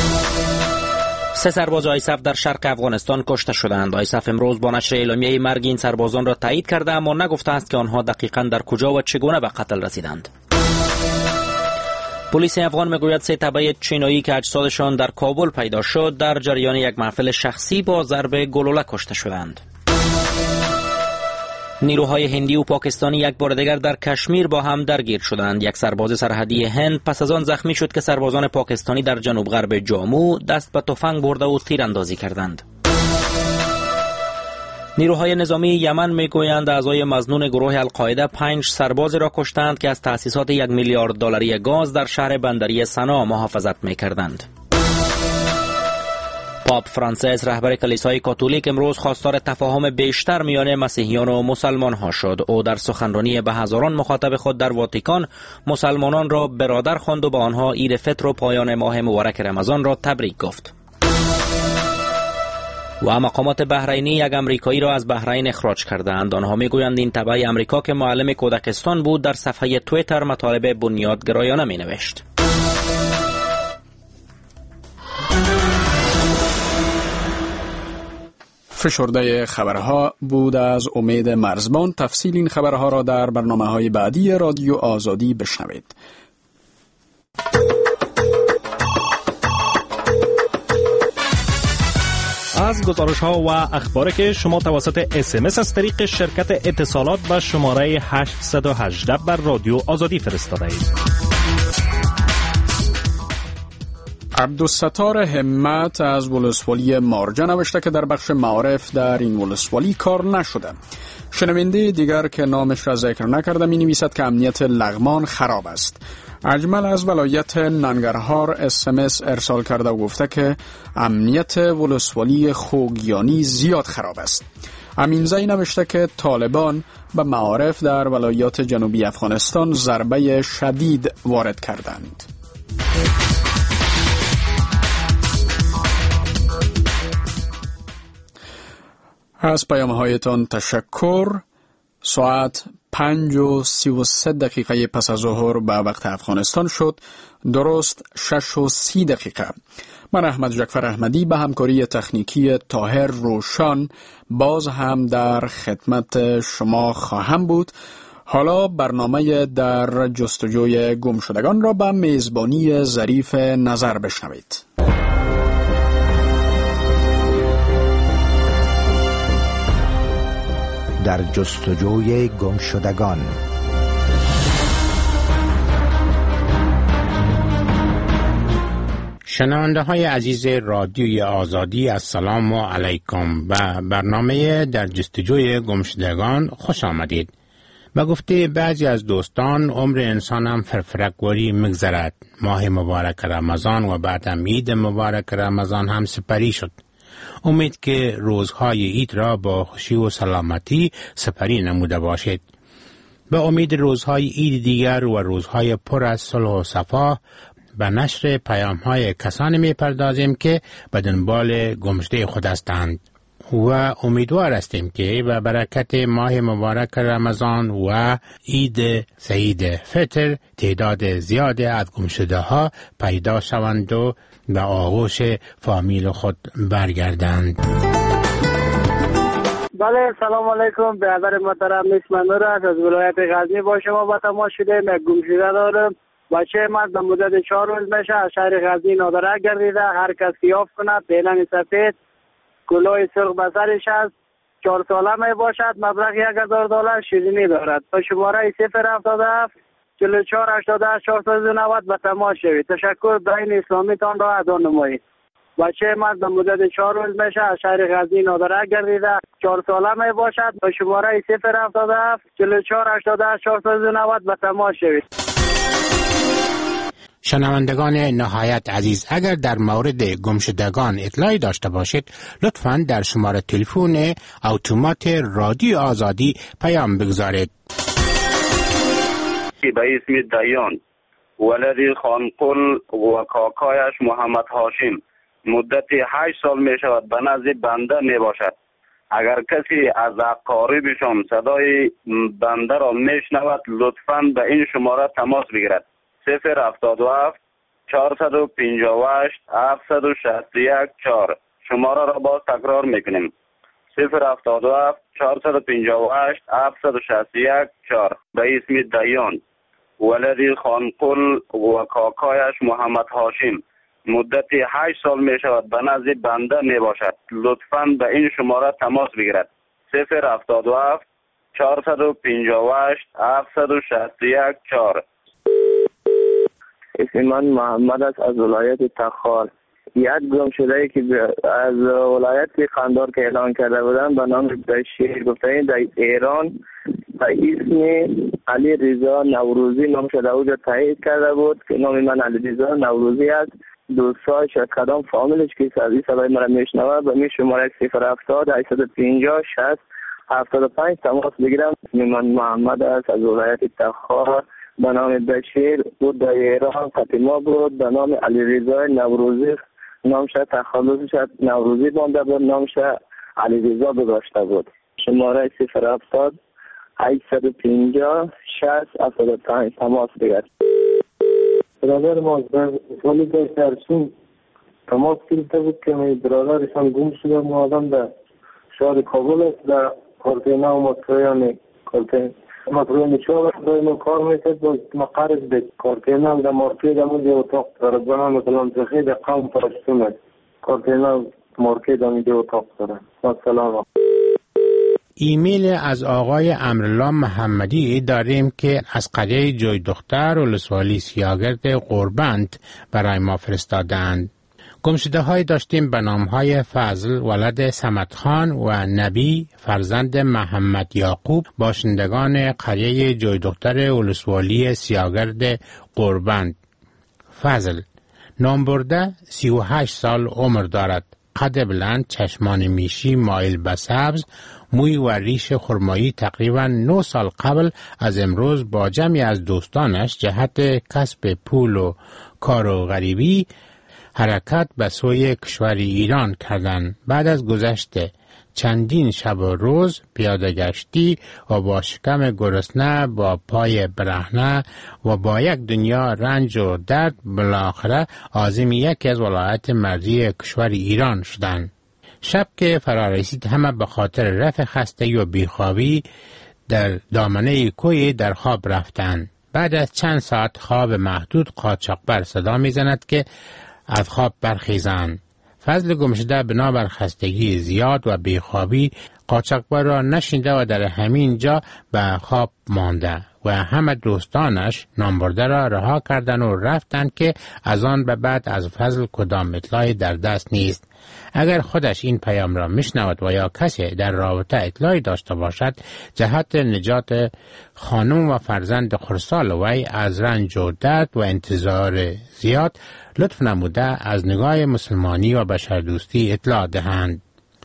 3 سرباز آیسف در شرق افغانستان کشته شدند. آیسف امروز با نشر اعلامیه مرگ این سربازان را تایید کرده، اما نگفته است که آنها دقیقاً در کجا و چگونه به قتل رسیدند. پلیس افغان میگوید 3 تبع چینایی که اجسادشان در کابل پیدا شد در جریان یک محفل شخصی با ضرب گلوله کشته شدند. نیروهای هندی و پاکستانی یک بار دیگر در کشمیر با هم درگیر شدند. یک سرباز سرحدی هند پس از آن زخمی شد که سربازان پاکستانی در جنوب غرب جامو دست به تفنگ برده و تیراندازی کردند. نیروهای نظامی یمن میگویند اعضای مظنون گروه القاعده 5 سرباز را کشتند که از تأسیسات 1 میلیارد دلاری گاز در شهر بندری سنا محافظت میکردند. پاپ فرانسیس رهبر کلیسای کاتولیک امروز خواستار تفاهم بیشتر میان مسیحیان و مسلمان ها شد. او در سخنرانی به هزاران مخاطب خود در واتیکان مسلمانان را برادر خواند و با آنها عید فطر و پایان ماه مبارک رمضان را تبریک گفت. و مقامات بحرینی یک امریکایی را از بحرین اخراج کردند. آنها میگویند این تبع امریکا که معلم کودکستان بود در صفحه توییتر مطالب بنیادگرایانه مینوشت. فشرده خبرها بود از امید مرزبان. تفصیل این خبرها را در برنامه‌های بعدی رادیو آزادی بشنوید. از گزارش‌ها و اخباری که شما توسط SMS از طریق شرکت اتصالات به شماره 818 بر رادیو آزادی فرستاده اید. عبدالستار همت از ولسوالی مارجه نوشته که در بخش معارف در این ولسوالی کار نشده. شنونده دیگر که نامش را ذکر نکرده می نویسد که امنیت لغمان خراب است. اجمل از ولایت ننگرهار SMS ارسال کرده و گفته که امنیت ولسوالی خوگیانی زیاد خراب است. امینزایی نوشته که طالبان به معارف در ولایات جنوبی افغانستان ضربه شدید وارد کردند. از پیام‌هایتان تشکر. ساعت 5:33 پس از ظهر به وقت افغانستان شد. درست 6:30. من احمد جعفر احمدی به همکاری تکنیکی طاهر روشان باز هم در خدمت شما خواهم بود. حالا برنامه در جستجوی گمشدگان را به میزبانی ظریف نظر بشنوید. در جستجوی گمشدگان. شنونده های عزیز رادیوی آزادی، السلام علیکم. و برنامه در جستجوی گمشدگان خوش آمدید. به گفته بعضی از دوستان عمر انسان هم فرفرکواری مگذرد. ماه مبارک رمضان و بعدم عید مبارک رمضان هم سپری شد. امید که روزهای عید را با خوشی و سلامتی سپری نموده باشید. به امید روزهای عید دیگر و روزهای پر از صلح و صفا به نشر پیام‌های کسانی می‌پردازیم که به دنبال گمشده خود هستند و امیدوار هستیم که به برکت ماه مبارک رمضان و عید سعید فطر تعداد زیادی از گمشده‌ها پیدا شوند و به آغوش فامیل خود برگردند. بله، سلام علیکم. برادر محترم نیست، من نور از ولایت غزنی با شما با تماس شده. من گمشده دارم بچه من در مدت 4 روز میشه از شهر غزنی نادره گردیده. هر کس که یافت کنه پیلن سفید کلاه سرخ به سرش است، 4 ساله می باشد، مبلغ $1000 شیرینی دارد. با شماره 077 44 88 490 به تماس شوید. تشکر دین اسلامی تان را ادا نمایید. بچه من در مدت 4 روز میشه از شهر غزنی نادره گردیده. 4 ساله می باشد. با شماره 077 44 88 490 به تماس شوید. شنوندگان نهایت عزیز، اگر در مورد گمشدگان اطلاعی داشته باشید لطفاً در شماره تلفن اتومات رادیو آزادی پیام بگذارید. به اسم دیان ولدی خانقل و کاکایش محمد هاشم مدت 8 سال می شود به نزد بنده می باشد. اگر کسی از اقاربشان صدای بنده را می شنود لطفاً به این شماره تماس بگیرد. 077 458 761 4. شماره را باز تکرار میکنیم. 077 458 761 4. به اسم دیان ولدی خانقل و کاکایش محمد هاشم مدت 8 سال می شود به نزد بنده می باشد. لطفاً به این شماره تماس بگیرد. 077 458 761 4. اسم من محمد است از ولایت تخار. یک گم شده که از ولایت قندهار که اعلان کرده بودن به نام بشیر گفته در ایران به اسم علی رضا نوروزی نام شده بود، تایید کرده بود که نام من علی رضا نوروزی است. دوستای شاید کدام فامیلش که از این صدای مرا میشنوه به می شماره 070 850 60 75 تماس بگیرم. اسم من محمد است از ولایت تخار. به نام بشیر بود در ایران قتیما بود. به نام علی رضا نوروزی نامش تخلصش نوروزی بانده بود، نامش علی رضا گذاشته بود. شماره 070 850 60 75 تماس بگیرید. برادر ما در سالی داشت ارسون تماس گرفته بود که برادرشان گم شده. ما آدم در شهر کابل است در کارتینا و مطریانی کارتین مطریانی چهار برای ما کار میکرد. باز ما قرض به کارتینا در مارکید همون یه اتاق دارد. بنا مثلا تخیل قوم پرستون است. کارتینا مارکید همون یه اتاق دارد. سلام. ایمیل از آقای امرالله محمدی داریم که از قریه جوی دختر ولسوالی سیاگرد قربند برای ما فرستادند. گمشده های داشتیم به نام های فضل ولد سمدخان و نبی فرزند محمد یعقوب باشندگان قریه جوی دختر ولسوالی سیاگرد قربند. فضل نام برده 38 سال عمر دارد. قد بلند، چشمان میشی مایل به سبز، موی و ریش خرمایی. تقریبا 9 سال قبل از امروز با جمعی از دوستانش جهت کسب پول و کار و غریبی حرکت به سوی کشور ایران کردند. بعد از گذشت چندین شب و روز پیاده گشتی و با شکم گرسنه، با پای برهنه و با یک دنیا رنج و درد بالاخره عازم یکی از ولایت مرزی کشور ایران شدند. شب که فرا رسید همه به خاطر رفع خستگی و بیخوابی در دامنه کوی در خواب رفتند. بعد از چند ساعت خواب محدود قاچاقبر صدا میزند که از خواب برخیزند. فضل گمشده بنابر خستگی زیاد و بیخوابی قاچاقبر را نشنیده و در همین جا به خواب مانده و همه دوستانش نامبرده را رها کردند و رفتند که از آن به بعد از فضل کدام اطلاعی در دست نیست. اگر خودش این پیام را میشنود و یا کسی در رابطه اطلاعی داشته باشد جهت نجات خانم و فرزند خردسال وی از رنج و درد و انتظار زیاد لطف نموده از نگاه مسلمانی و بشردوستی اطلاع دهند.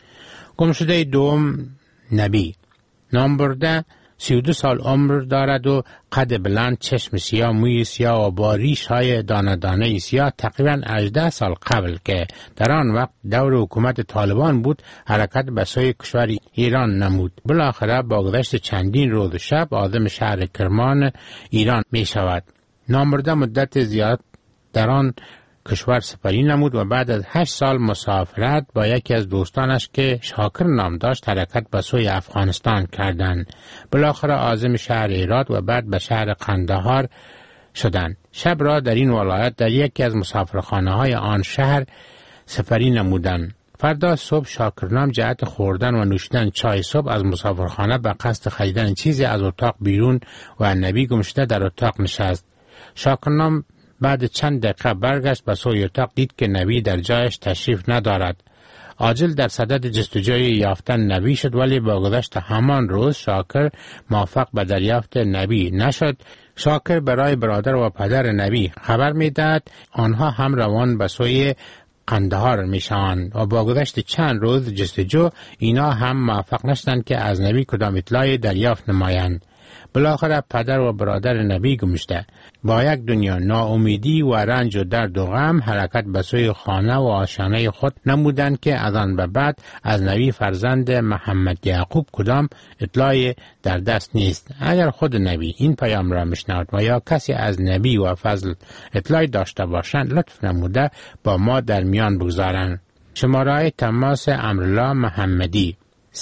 گمشده دوم نبی نام برده 32 سال عمر دارد و قد بلند، چشم سیاه، موی سیاه و با ریش های دانه دانه سیاه. تقریبا 18 سال قبل که در آن وقت دور حکومت طالبان بود حرکت به سوی کشور ایران نمود. بالاخره با گذشت چندین روز و شب عازم شهر کرمان ایران می شود. نامبرده مدت زیاد در آن کشور سپری نمود و بعد از 8 سال مسافرت با یکی از دوستانش که شاکر نام داشت حرکت به سوی افغانستان کردند. بالاخره عازم شهر هرات و بعد به شهر قندهار شدند. شب را در این ولایت در یکی از مسافرخانه های آن شهر سپری نمودند. فردا صبح شاکرنام جهت خوردن و نوشیدن چای صبح از مسافرخانه به قصد خریدن چیزی از اتاق بیرون و نبی گمشده در اتاق نشست. شاکرنام بعد چند دقیقه برگشت به سوی اتاق، دید که نبی در جایش تشریف ندارد. عاجل در صدد جستجوی یافتن نبی شد، ولی با گذشت همان روز شاکر موفق به دریافت نبی نشد. شاکر برای برادر و پدر نبی خبر میداد، آنها هم روان به سوی قندهار میشوند و با گذشت چند روز جستجو اینا هم موفق نشدند که از نبی کدام اطلاعی دریافت نمایند. بالاخره پدر و برادر نبی گمشده با یک دنیا ناامیدی و رنج و درد و غم حرکت به سوی خانه و آشیانه خود نمودند که از آن به بعد از نبی فرزند محمد یعقوب کدام اطلاعی در دست نیست. اگر خود نبی این پیام را میشنود و یا کسی از نبی و فضل اطلاعی داشته باشند، لطف نموده با ما در میان بگذارند. شماره تماس امرالله محمدی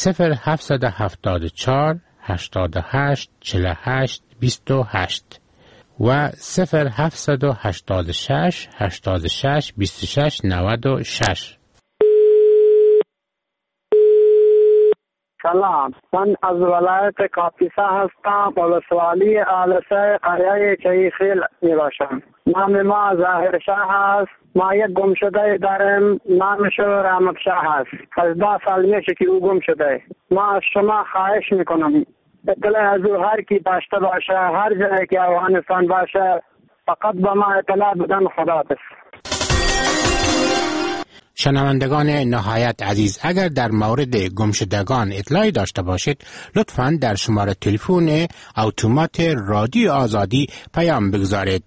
0774 88 48 28 و 0786 86 26 96. سلام، من از ولایت کاپیسا هستم. ولسوالی آلسه قریه چیخیل می باشم. نام ما ظاهر شاه است. ما یک گم شده داریم، نامش رحمت شاه است. از 10 سال میشه که او گم شده. ما از شما خواهش میکنم اطلاع از او هر کی داشته باشه، هر جایی که افغانستان باشه، فقط به ما اطلاع بدن. خداحافظ. شنوندگان نهایت عزیز، اگر در مورد گمشدگان اطلاعی داشته باشید، لطفاً در شماره تلفن اتومات رادیو آزادی پیام بگذارید.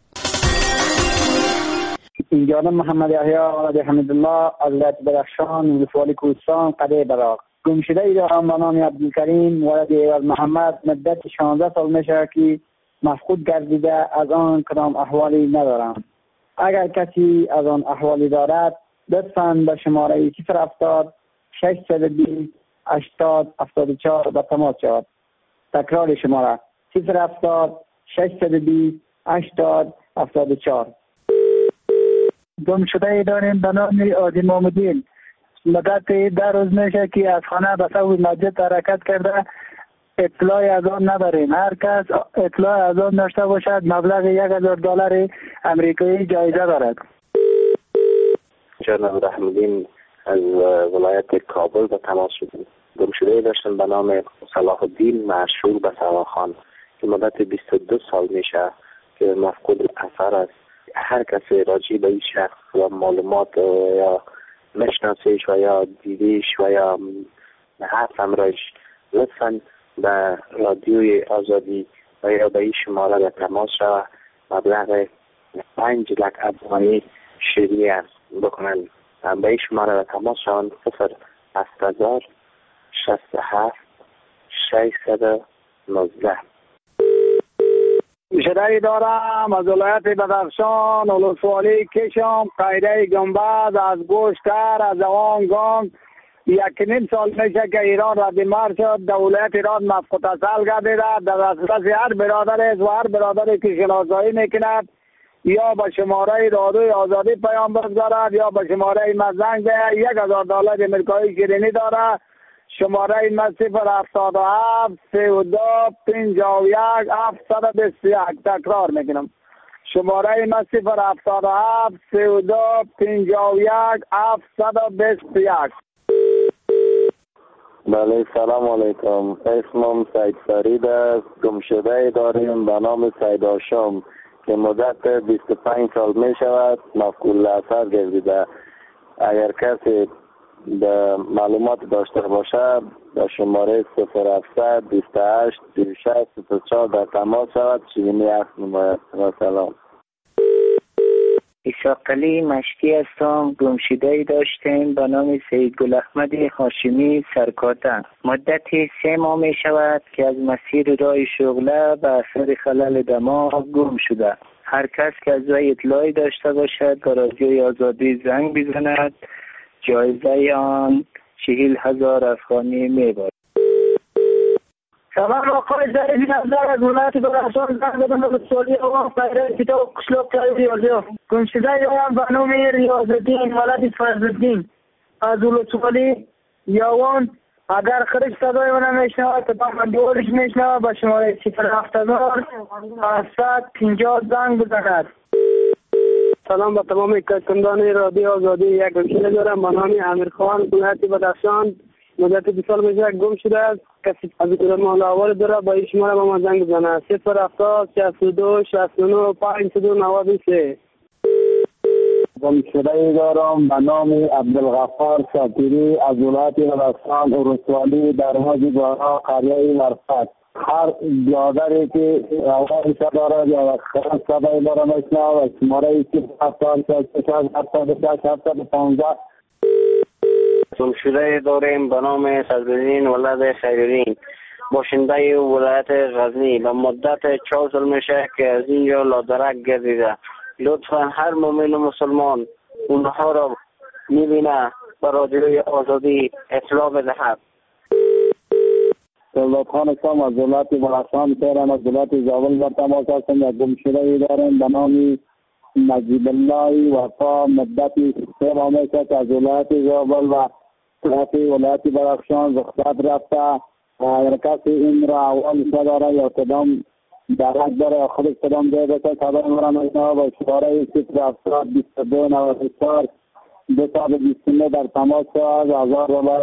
اینجا محمد یحیی ولد حمیدالله از ولایت بدخشان، ولسوالی کوهستان، قده براق. گمشده ای دارم به نام عبدالکریم ولد ایوز محمد. مدت 16 سال میشه که مفقود گردیده، از آن کدام احوالی ندارم. اگر کسی از آن احوالی دارد لطفاً به شماره 070 620 80 74 به تماس شود. تکرار شماره 070 620 80 74. گم شده ای داریم به نام عادی محمدین. مدت 10 روز میشه که از خانه به سوی مسجد حرکت کرده، اطلاعی از آن نداریم. هر کس اطلاع از آن داشته باشد مبلغ $1000 امریکایی جایزه دارد. جناب رحمدین از ولایت کابل به تماس شدیم. گم شده ای داشتم به نام صلاح الدین مشهور به سواخان که مدت 22 سال میشه که مفقود اثر است. هر کسی راجع به این شخص و معلومات یا مشناسیش و یا دیدیش و یا حرف امرایش لطفاً به رادیوی آزادی و یا به این شماره به تماس شود. مبلغ 5 لک افغانی شریعه بکنن. به این شماره به تماس شوند. 080 67 619. شدهی دارم از ولایت بدخشان، ولسوالی کشم، قیده گنبد، از گوشتر، از اوان گام. 1.5 سال میشه که ایران را بیمار شد. دولت ایران مفقود اصل گردیده. در دسترس هر برادر است و هر برادری که شناسایی میکند یا به شماره رادیوی آزادی پیام بگذارد یا به شماره زنگ ده. $1000 امریکایی شیرینی داره. شماره ما 077 32 51 721. تکرار میکنم. شماره ما 077 32 51 721. بله، سلام علیکم. اسمم سید فرید است. گمشده داریم به نام سید هاشم که مدت 25 سال می شود مفقود اثر گردیده. اگر کسی به معلومات داشته باشه به شماره 0700 28 26 04 در تماس شود. شیرینی عکس نماید. سلام. ایساقلی مشتی هستم. گمشده‌ای داشتیم به نام سید گل احمد هاشمی سرکاته. مدت 3 ماه می شود که از مسیر راه شغله به اثر خلل دماغ گم شده. هر کس که از وی اطلاعی داشته باشد به رادیوی آزادی زنگ بزند. جایزه آن 40,000 افغانی می باشد. سلام آقای ظریفی نظر از ولایت بدخشان زنگ زدم به سوالی آقا پیره کتاب قشلاق کردی آلیا گمشده یارم به نام ریاض‌الدین ولد فرزالدین از ولسوالی یاوان. اگر خرج صدای من میشنوه تمام من دورش میشنوه به شماره 07850 زنگ بزند. سلام به تمام کارشناسان رادیو آزادی. یک گمشده دارم به نام امیرخان ولایت بدخشان. مدت 2 سال میشه گم شده است. کسی از کدام محل اول داره با این شماره به من زنگ بزنه 070 62 69 593. گمشده دارم به نام عبدالغفار شاکری از ولایت بدخشان ولسوالی در ماجگارا قریه مرفت. هر برادری که آواز دارد یا خرد صدای داره میشنوه و شماره 070 گمشده داریم به نام صدرالدین ولد خیرالدین باشنده ولایت غزنی. به مدت 4 سال میشه که از اینجا لادرک گردیده. لطفا هر مومن و مسلمان اونها را میبینه به رادیوی آزادی اطلاع بدهد. سلطان خان اسلام از ولایت بدخشان تهران از ولایت زابل در تماس هستم. یک گمشده داریم به نام نجیب الله وفا مدتی 3 ماه میشه که از ولایت زابل و ولایت بدخشان رخصت رفته. اگر کسی این را اول داره یا کدام درک داره خودش کدام جای بسه خبر مرا میشنوه با شماره 070 22 94 229 در تماس از 1000 دلار.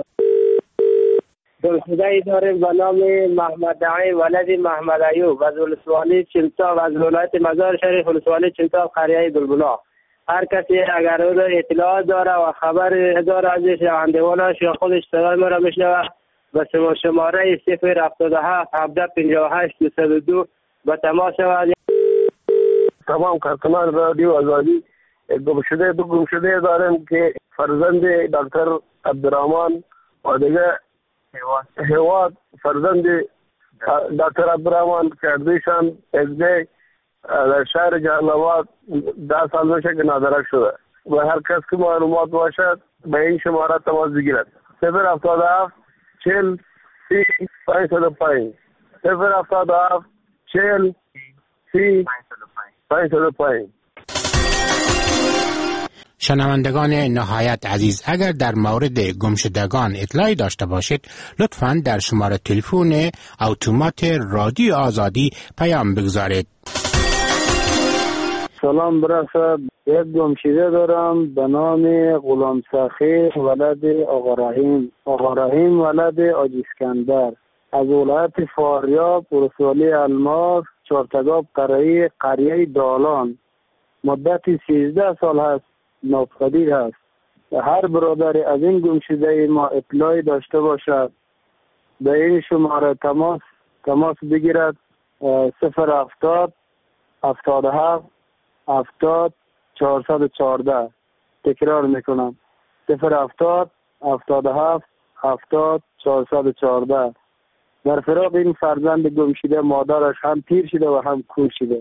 گمشده داریم به نام محمد دعی ولد محمد ایوب از ولسوالی چلتاب از ولایت مزار شریف ولسوالی چلتاب قریه بلبلا. هر کسی اگر او اطلاع داره و خبر داره ازش اندوانش یا خودش صدای مرا میشنوه به شماره 077 1758 202 به تماس شود. تمام کارکنان رادیو آزادی گمشده داریم که فرزند دکتر عبدالرحمن و دیگه هواد فرزند دکتر عبدالرحمن کردیشان ازده در شهر جهان‌آباد 10 سال میشه که نادرک شده. و هر کس که معلومات باشد به این شماره تماس بگیرد 077 40 505 077 40 505. شنوندگان نهایت عزیز، اگر در مورد گمشدگان اطلاعی داشته باشید لطفاً در شماره تلفن اتومات رادیو آزادی پیام بگذارید. سلام برادر، یک گمشده دارم به نام غلام سخی ولد آقا رحیم ولد آجی اسکندر از ولایت فاریاب ولسوالی الماس چارتگاب قریه دالان. مدتی 13 سال هست ناپدید هست. هر برادری از این گمشده ما اطلاعی داشته باشد به این شماره تماس بگیرد 070 77 70 414. تکرار میکنم 070 77 70 414. در فراق این فرزند گمشده مادرش هم پیر شده و هم کور شده.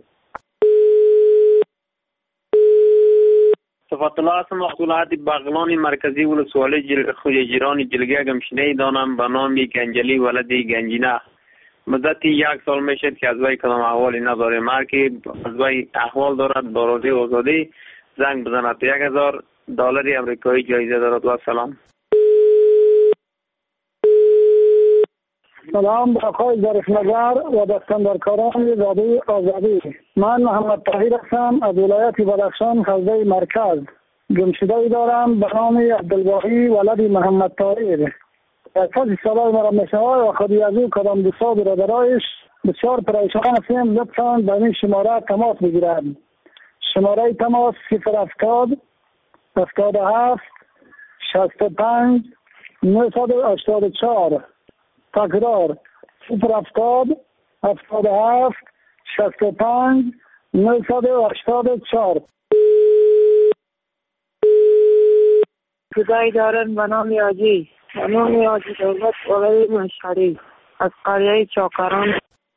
صفات الله هستم از ولایت بغلان مرکزی ولسوالی خوجیران جلگه گمشده دانم به نام گنجلی ولد گنجینه. مدتی 1 سال میشد که از وی کدام احوالی نداره. مرکی از وی احوال دارد با رادیو آزادی زنگ بزند. $1000 امریکایی جایزه دارد. و سلام. سلام به آقای ظریف نظر و دستاندرکاران رادیو آزادی. من محمد طاهر هستم از ولایت بدخشان حوزه مرکز. گمشده دارم به نام عبدالباقی ولد محمد طاهر. کسی صدای مرا میشنوه و خودی از او کدام دوستا برادرایش بسیار پریشان هستیم. لطفاً به این شماره تماس بگیرند. شماره تماس 070 77 65 984. تکرار 070 77 65 984. گمشده دارم به نام یاجی دولت آقای مشهری از قریه چاکران.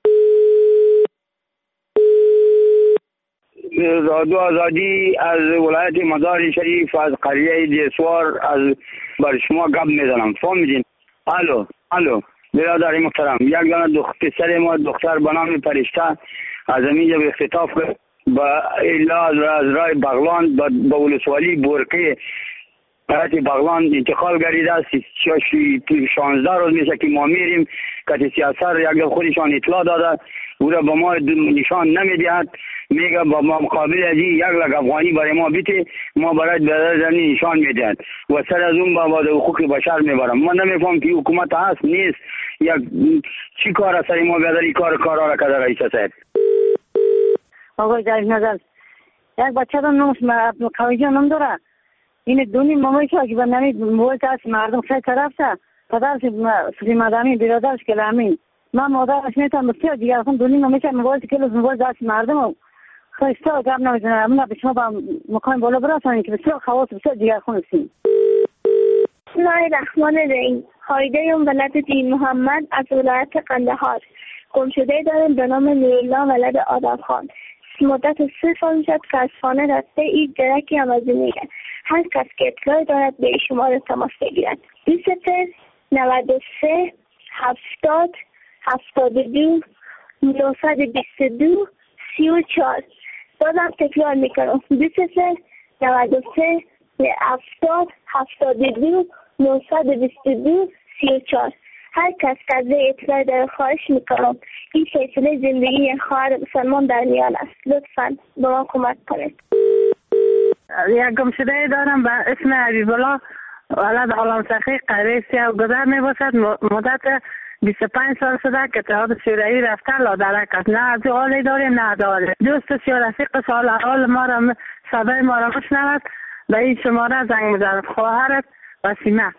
رادیو آزادی از ولایت مزار شریف از قریه دیسوار از بر شما گپ میزنم. فهمیدین؟ الو برادر محترم، یک دانه پسر ما دختر به نام فرشته از اینجا به اختطاف با الا از راه بغلان به ولسوالی بورقه برات بغلان انتقال گردیده است. 16 روز میشه که ما میریم که سیاست یک خودشان اطلاع داده او را به ما نشان نمیدهد، میگه با مقابل از یک لک افغانی برای ما بیته، ما برای برادر نشان میدهد و سر از اون با حقوق بشر میبرم. من نمیفهم که حکومت هست نیست یک چی کار سر ما بیادر کارا را کرده رئیس صاحب. آقای جایز نظر یک بچه دارم نموش قویجه نم داره این دونی مامایی که اگه بندمی مویت هست مردم خیلی طرف سه پدرش سلیمدامی برادرش کلامی من مادرش نیتم بسیار دیگر خون دونی مامی که مویت کلوز مویت دست مردم خیسته و گرم نمیزنه امون به شما با مقام بالا برسانید که بسیار خواست بسیار دیگر خون هستیم. بسم الله الرحمن الرحیم. هایده ولد دین محمد از ولایت قندهار گم شده داریم به نام نورالله ولد آدم خان. مدت 3 سال میشد که از خانه رفته این درکی هم از میگه. هر کس که اطلاع دارد به شماره تماس بگیرد. 20 93 70 72 922 34. بازم تکرار میکنم 23 93 70 72 922 34. هر کس که از اطلاع داره خواهش میکنم این فیصله زندگی خواهر مسلمان در میان است، لطفاً به ما کمک کنید. یک گم شده دارم به اسم حبیب الله ولد عالم سخی قریه سیاه گذر می باشد. مدت 25 سال شده که اتحاد شوروی رفته لادرک است. نه از حالی داریم نه از حالی. دوست و رفیق سال حال ما را صدای ما را بشنود به این شماره زنگ میزند. خواهرت وسیمه.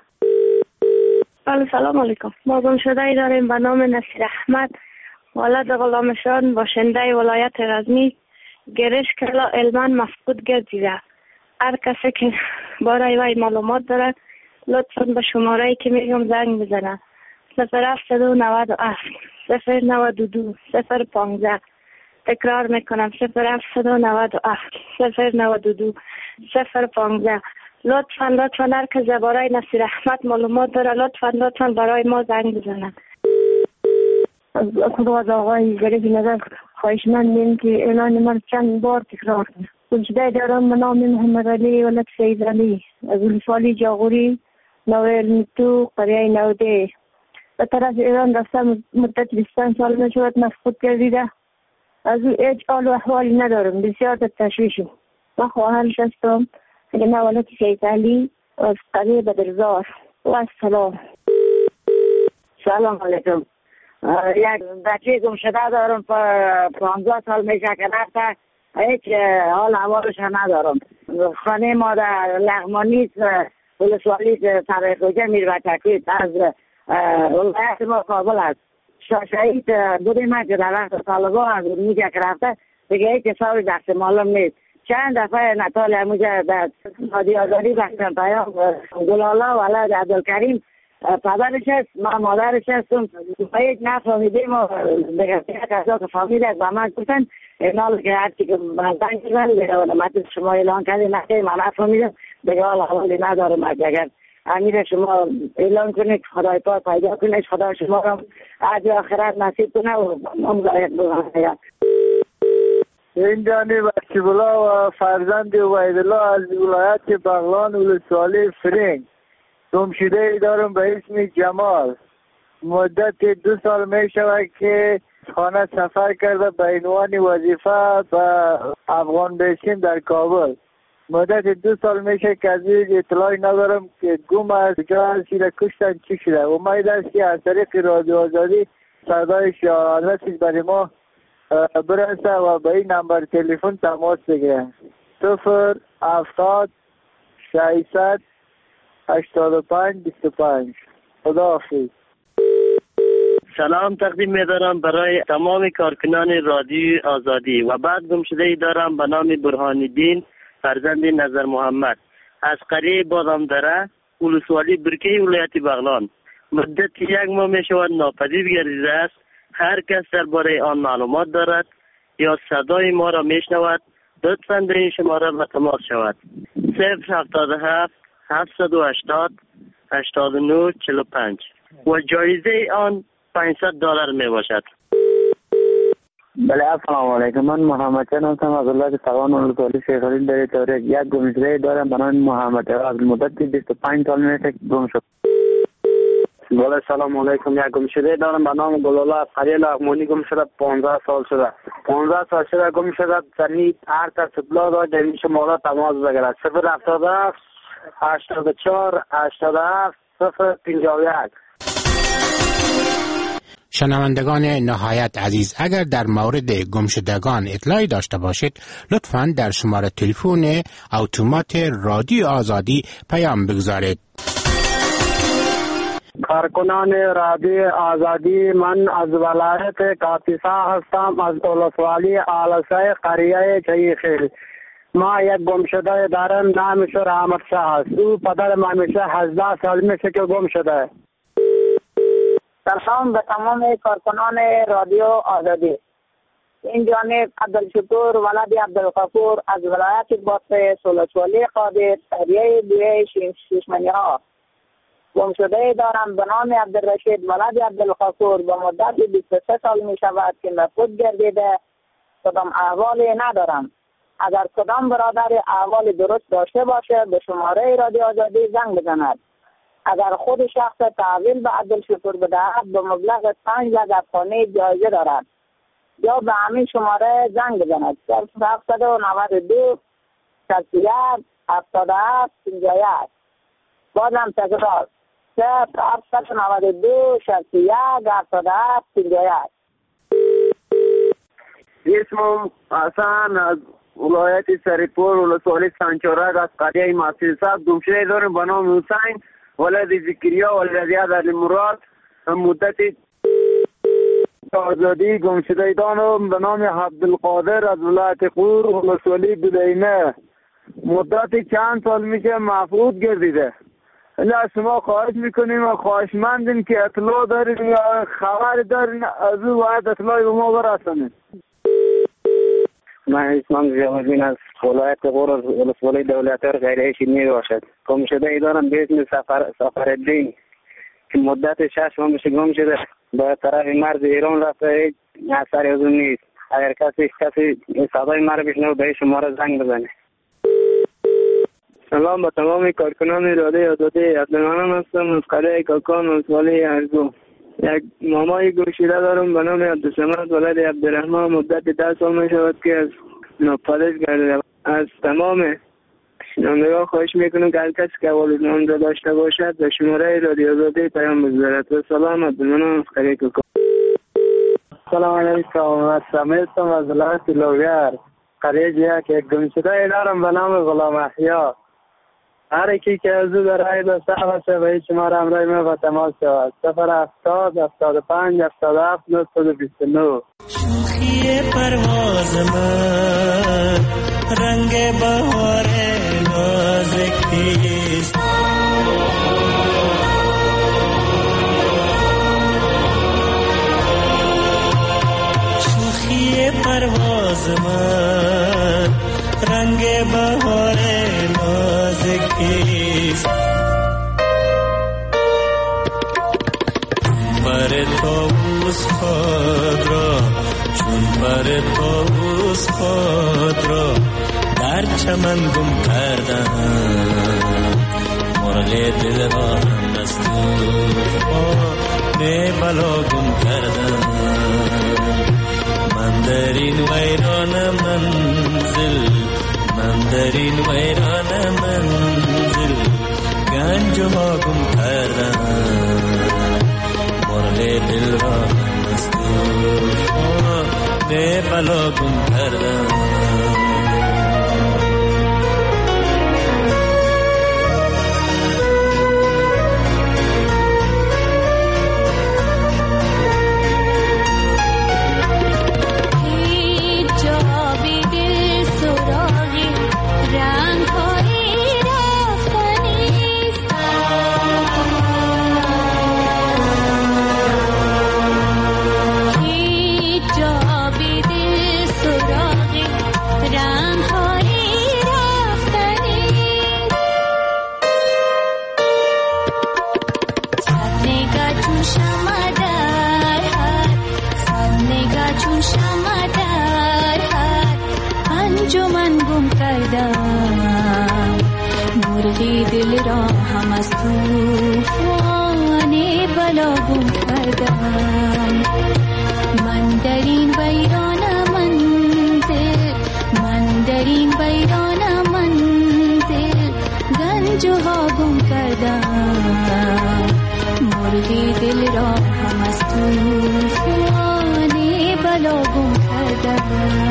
سلام علیکم. ما گم شده داریم به نام نصیر احمد ولد غلامشان باشنده ولایت غزنی گرش کلا علما مفقود گردیده. هر کسی که برای وی معلومات دارد لطفاً به شماره‌ای که میگم زنگ بزنه 0797 092 015. تکرار میکنم 0797 092 015. لطفاً هر که برای نصیر احمد معلومات داره لطفاً برای ما زنگ بزنه. از آقای گریبی نظر خواهش من دیم که اعلان من چند بار تکرار کنه. گمشده دارم به نام محمد علی ولد سید علی از ولسوالی جاغوری نویل میتو قریه نوده به طرف ایران رفته مدت 25 سال میشود مفقود گردیده. از او هیچ حال و احوالی ندارم، بسیار در تشویشم. من خواهرش هستم که ولد سید علی از قریه بدرزار و سلام. سلام علیکم. یک بچه گم شده دارم 15 سال میشه که رفته هیچ حال احوالش ندارم. خانه ما در لغمانی ولسوالی سرایخوجه میروتکی از ولایت ما کابل است. شهید بودیم که در وقت طالبان از میگه که رفته دیگه هیچ حسابی دست معلوم نیست. چند دفعه نتال اموجه در نادی آزادی بختن پیام گلالا ولد عبدالکریم پدرش هست ما مادرش هستم هیچ نفهمیدیم و دیگه کسا که فهمیده با من گفتن اینال که هرچی که بزنگ کردن مدد شما اعلان کردی نکنی من نفهمیدم دیگه حالی ندارم. اگر امیر شما اعلان کنید خدای پاک پیدا کنید خدا شما را عجی آخرت نصیب کنه و مملایت بزنه. این جانی بچه‌بلا و فرزند وحیدالله از ولایت بغلان ولسوالی فرنگ گم شده دارم به اسم جمال. مدت 2 سال می شود که خانه سفر کرده به عنوان وظیفه به افغان بیشین در کابل. مدت 2 سال میشه که از این اطلاعی ندارم که گم است کجا شده کشتن چی شده. امید است که از طریق رادیو آزادی صدایش یا آدرسش برای ما برسه و به این نمبر تلفن تماس بگیرن 070 600 85 25. خداحافظ. سلام تقدیم می‌دارم برای تمام کارکنان رادیو آزادی و بعد گم شده ای دارم به نام برهان الدین فرزند نظر محمد از قریه بادام دره ولسوالی برکه ولایت بغلان. مدت 1 ماه میشود ناپدید گردیده است. هر کس درباره آن معلومات دارد یا صدای ما را میشنود لطفاً به این شماره به تماس شود 077 780 89 45. و جایزه آن $500 می باشد. بله السلام علیکم. من محمد چن هستم از ولایت تقوان ولسوالی شیخ خلیل در تهران. یک گمشده دارم به نام محمد از مدت 25 سال میشه گم شد. بله سلام علیکم. یک گمشده دارم به نام گلاله از قریه لغمانی گم شده. 15 سال شده. 15 سال شده گم شده. سنی هر کس اطلاع داد در این شماره تماس بگیرد. 077 84 87 051. شنوندگان نهایت عزیز، اگر در مورد گمشدگان اطلاعی داشته باشید لطفاً در شماره تلفن اتومات رادیو آزادی پیام بگذارید. کارکنان رادیو آزادی، من از ولایت کاپیسا هستم، از ولسوالی آلسای قریه چیخیل. ما یک گمشده دارم نامش رحمت شاه است. او پدر ما میشه 18 سال میشه که گم شده. سلام به تمام کارکنان رادیو آزادی. این جانب عبدالشکور ولد عبدالغفور از ولایت باطه سولسوالی قادر قریه دوی شیشمنی‌ها. گمشده دارم به نام عبدالرشید ولد عبدالغفور. به مدت 23 سال می شود که مفقود گردیده. کدام احوالی ندارم. اگر کدام برادر احوال درست داشته باشه به شماره رادیو آزادی زنگ بزند. اگر خود شخص تحویل به عبدالشکور بدهد به مبلغ 5 لک افغانی جایزه دارد. یا به همین شماره زنگ بزند. 792 61 77 51. بازم تکرار 792 61 77 51. اسمم حسن از ولایت سریپور ولسوالی سنچورک از قریه ماسیسا. گمشده دارم به نام حسین ولد ذکریا ولد علی مراد. مدت آزادی گمشده دارم به نام عبدالقادر از ولایت قور ولسوالی بدینه. مدت چند سال میشه مفقود گردیده. از شما خواهش میکنیم و خواهشمندیم که اطلاع دارید یا خبر دارید از او باید اطلاعی به ما برسانید. من اسمم زیادین از ولایت قور از ولسوالی دولت‌ار غیره شیرینی باشد. گمشده دارم به اسم سفرالدین که مدت 6 ماه میشه گم شده. به طرف مرز ایران رفته. هیچ اثری از اون نیست. اگر کسی صدای مرا بشنوه به شماره زنگ بزنه. سلام به تمام کارکنان رادیو آزادی. عبدالمنان هستم از قریه کاکان ولسوالی ارزو. یک مامای گمشده دارم به نام عبدالصمد ولد عبدالرحمن. مدت 10 سال می شود که از ناپدید گردیده. از تمام شنوندگان خواهش میکنم که هر کسی که احوال نام داشته باشد به شماره رادیو آزادی پیام بگذارد. و سلام عبدالمنان از قریه کاکان. سلام علیکم. از سمیستم از ولایت لوگر قریه جیا که گمشده دارم به نام غلام احیا. هر کی که از او برای داشته باشه به این شماره همراه ما با تماس شود. 070 75 77 929. شوخی پرواز من رنگ بهار نازکیست. شوخی پرواز من رنگ بهار نازکیست. بر طاووس خود را چون بر طاووس خود را در چمن گم کردم. مرغ دل را هم از طوفان بلا گم کردم. من در این ویران منزل، من در این ویران منزل گنج ها گم کردم. مرغ دل را از طوفان بلا گم کردم. کردم، مرغی دل را هم از طوفان بلا گم کردم. من در این ویران منزل، من در این ویران منزل گنج ها گم کردم، مرغی دل را هم از طوفان بلا گم کردم.